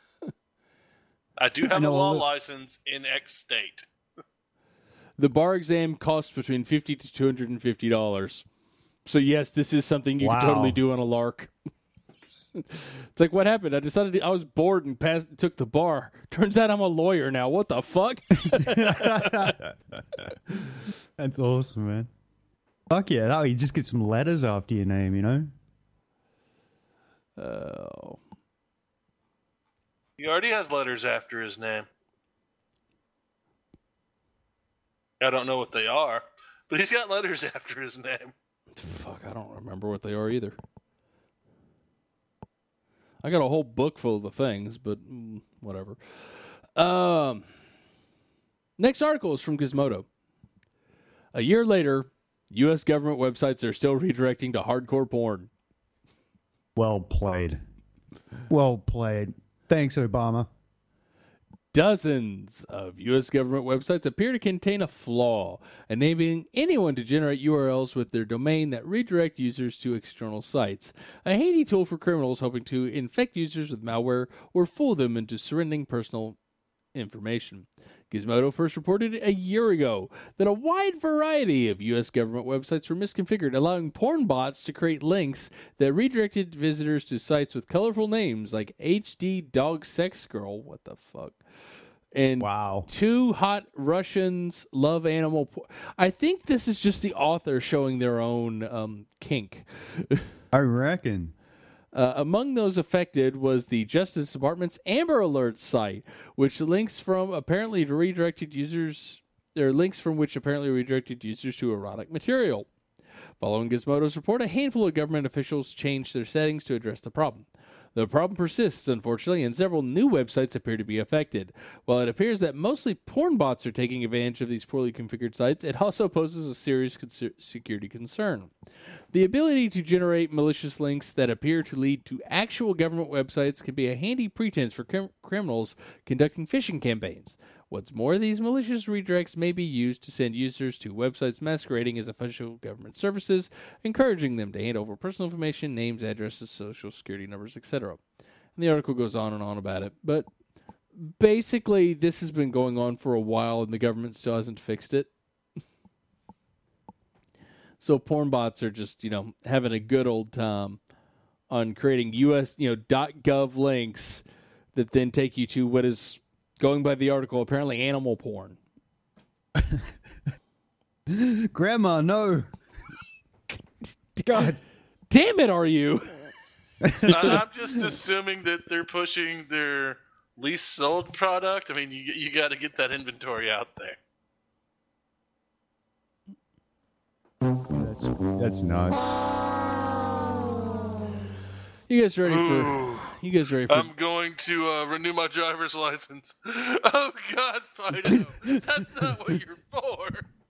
I do have a know law all the- license in X state. The bar exam costs between $50 to $250. So yes, this is something you can Wow. totally do on a lark. It's like, what happened? I was bored and took the bar. Turns out I'm a lawyer now. What the fuck? That's awesome, man. Fuck yeah. No, you just get some letters after your name, you know? Oh. He already has letters after his name. I don't know what they are, but he's got letters after his name. Fuck, I don't remember what they are either. I got a whole book full of the things, but whatever. Next article is from Gizmodo. A year later, U.S. government websites are still redirecting to hardcore porn. Well played. Well played. Thanks, Obama. Dozens of U.S. government websites appear to contain a flaw, enabling anyone to generate URLs with their domain that redirect users to external sites. A handy tool for criminals hoping to infect users with malware or fool them into surrendering personal information. Gizmodo first reported a year ago that a wide variety of U.S. government websites were misconfigured, allowing porn bots to create links that redirected visitors to sites with colorful names like HD Dog Sex Girl. What the fuck? And Wow. Two Hot Russians Love Animal. I think this is just the author showing their own kink. I reckon. Among those affected was the Justice Department's Amber Alert site, which links from which apparently redirected users to erotic material. Following Gizmodo's report, a handful of government officials changed their settings to address the problem. The problem persists, unfortunately, and several new websites appear to be affected. While it appears that mostly porn bots are taking advantage of these poorly configured sites, it also poses a serious security concern. The ability to generate malicious links that appear to lead to actual government websites can be a handy pretense for criminals conducting phishing campaigns. What's more, these malicious redirects may be used to send users to websites masquerading as official government services, encouraging them to hand over personal information, names, addresses, social security numbers, etc. And the article goes on and on about it. But basically, this has been going on for a while, and the government still hasn't fixed it. So porn bots are just, having a good old time on creating US, .gov links that then take you to what is, going by the article, apparently animal porn. Grandma, no. God. Damn it, are you? I'm just assuming that they're pushing their least sold product. I mean, you got to get that inventory out there. That's nuts. You guys ready for? I'm going to renew my driver's license. Oh God, Fido, that's not what you're for.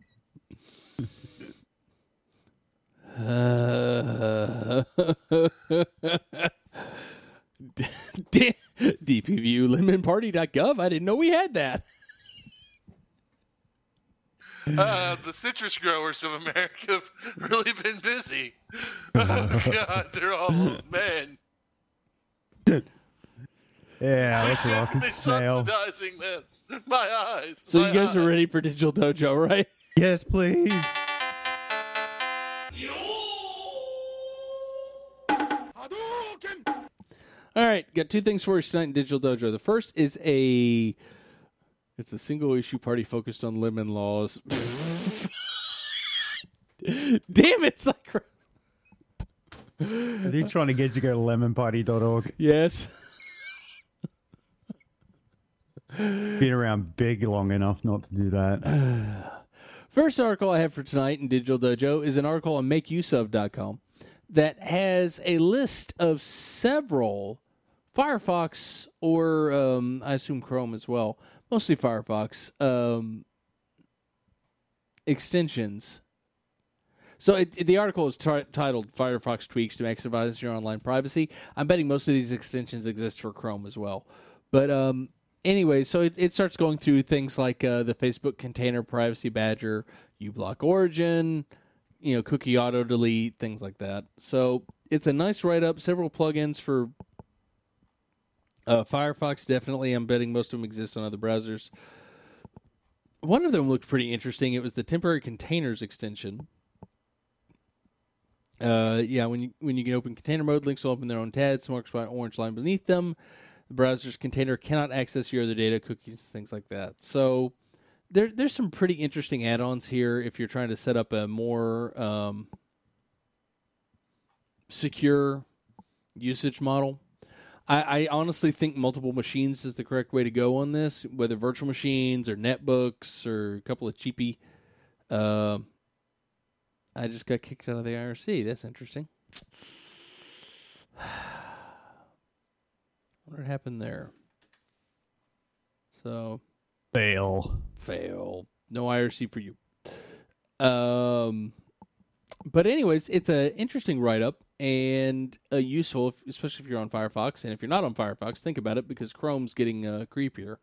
DPVULemonParty.gov. I didn't know we had that. The citrus growers of America have really been busy. Oh God, they're all men. Yeah, let's rock and They're sail. subsidizing this. My eyes. So my you guys are eyes. ready for Digital Dojo, right? Yes, please. All right, got two things for you tonight in Digital Dojo. The first is it's a single issue party focused on lemon laws. Damn it, Cycros. Are they trying to get you to go to lemonparty.org? Yes. Been around big long enough not to do that. First article I have for tonight in Digital Dojo is an article on makeuseof.com that has a list of several Firefox or I assume Chrome as well, mostly Firefox extensions. So the article is titled Firefox Tweaks to Maximize Your Online Privacy. I'm betting most of these extensions exist for Chrome as well. But anyway, so it starts going through things like the Facebook Container Privacy Badger, uBlock Origin, cookie auto delete, things like that. So it's a nice write-up, several plugins for Firefox, definitely. I'm betting most of them exist on other browsers. One of them looked pretty interesting. It was the temporary containers extension. When you can open container mode, links will open their own tabs, marked by an orange line beneath them. The browser's container cannot access your other data, cookies, things like that. So there's some pretty interesting add-ons here if you're trying to set up a more secure usage model. I honestly think multiple machines is the correct way to go on this, whether virtual machines or netbooks or a couple of cheapy. I just got kicked out of the IRC. That's interesting. What happened there? So Fail. No IRC for you. But anyways, it's an interesting write-up and useful, especially if you're on Firefox. And if you're not on Firefox, think about it because Chrome's getting creepier.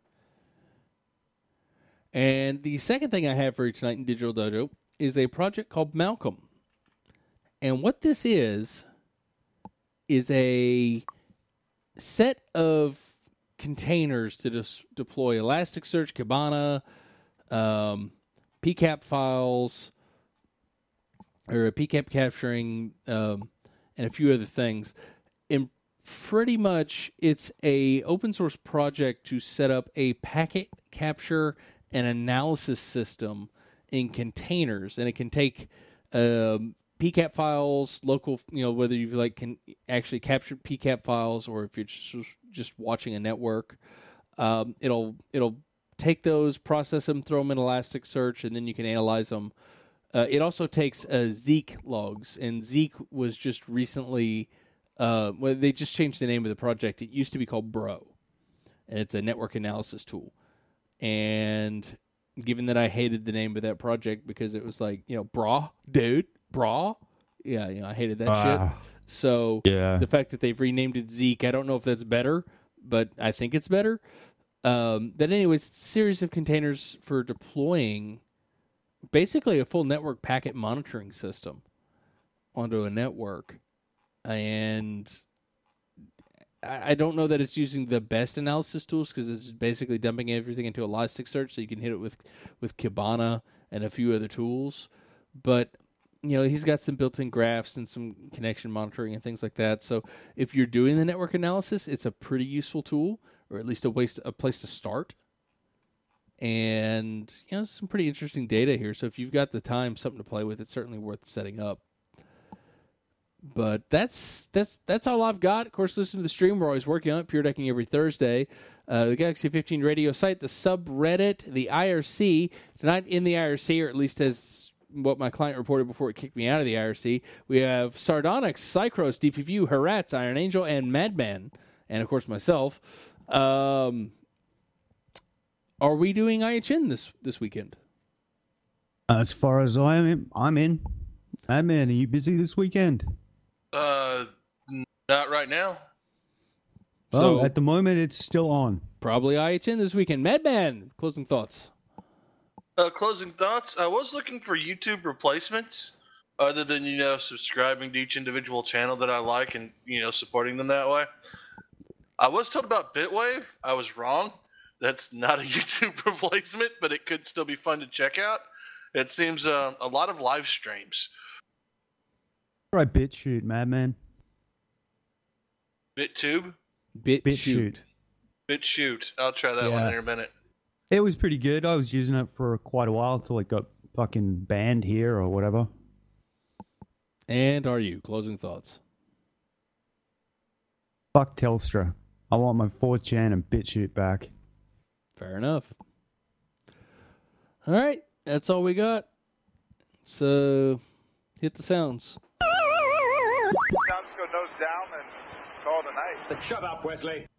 And the second thing I have for you tonight in Digital Dojo is a project called Malcolm. And what this is a set of containers to deploy Elasticsearch, Kibana, PCAP files, or PCAP capturing, and a few other things. And pretty much it's a open source project to set up a packet capture and analysis system in containers, and it can take PCAP files, local, whether you can actually capture PCAP files or if you're just watching a network. It'll take those, process them, throw them in Elasticsearch, and then you can analyze them. It also takes Zeek logs, and Zeek was just recently, they just changed the name of the project. It used to be called Bro, and it's a network analysis tool. And given that I hated the name of that project because it was brah, dude, brah. Yeah, I hated that shit. So the fact that they've renamed it Zeek, I don't know if that's better, but I think it's better. But anyways, it's a series of containers for deploying basically a full network packet monitoring system onto a network. And I don't know that it's using the best analysis tools because it's basically dumping everything into Elasticsearch so you can hit it with Kibana and a few other tools. But, he's got some built-in graphs and some connection monitoring and things like that. So if you're doing the network analysis, it's a pretty useful tool, or at least a place to start. And, some pretty interesting data here. So if you've got the time, something to play with, it's certainly worth setting up. But that's all I've got. Of course, listen to the stream. We're always working on it. Pure Decking every Thursday. The Galaxy 15 radio site, the subreddit, the IRC. Tonight in the IRC, or at least as what my client reported before it kicked me out of the IRC, we have Sardonyx, Cycros, DPView, Haratz, Iron Angel, and Madman. And, of course, myself. Are we doing IHN this weekend? As far as I'm in. Madman, are you busy this weekend? Not right now. Well, at the moment, it's still on. Probably IHN this weekend. Madman, closing thoughts. Closing thoughts. I was looking for YouTube replacements, other than subscribing to each individual channel that I like and supporting them that way. I was told about Bitwave. I was wrong. That's not a YouTube replacement, but it could still be fun to check out. It seems a lot of live streams. Try BitChute, Madman. BitTube? BitChute. BitChute. I'll try that one in a minute. It was pretty good. I was using it for quite a while until it got fucking banned here or whatever. And are you? Closing thoughts. Fuck Telstra. I want my 4chan and BitChute back. Fair enough. All right. That's all we got. So, hit the sounds. Sounds good. No down and call tonight. Shut up, Wesley.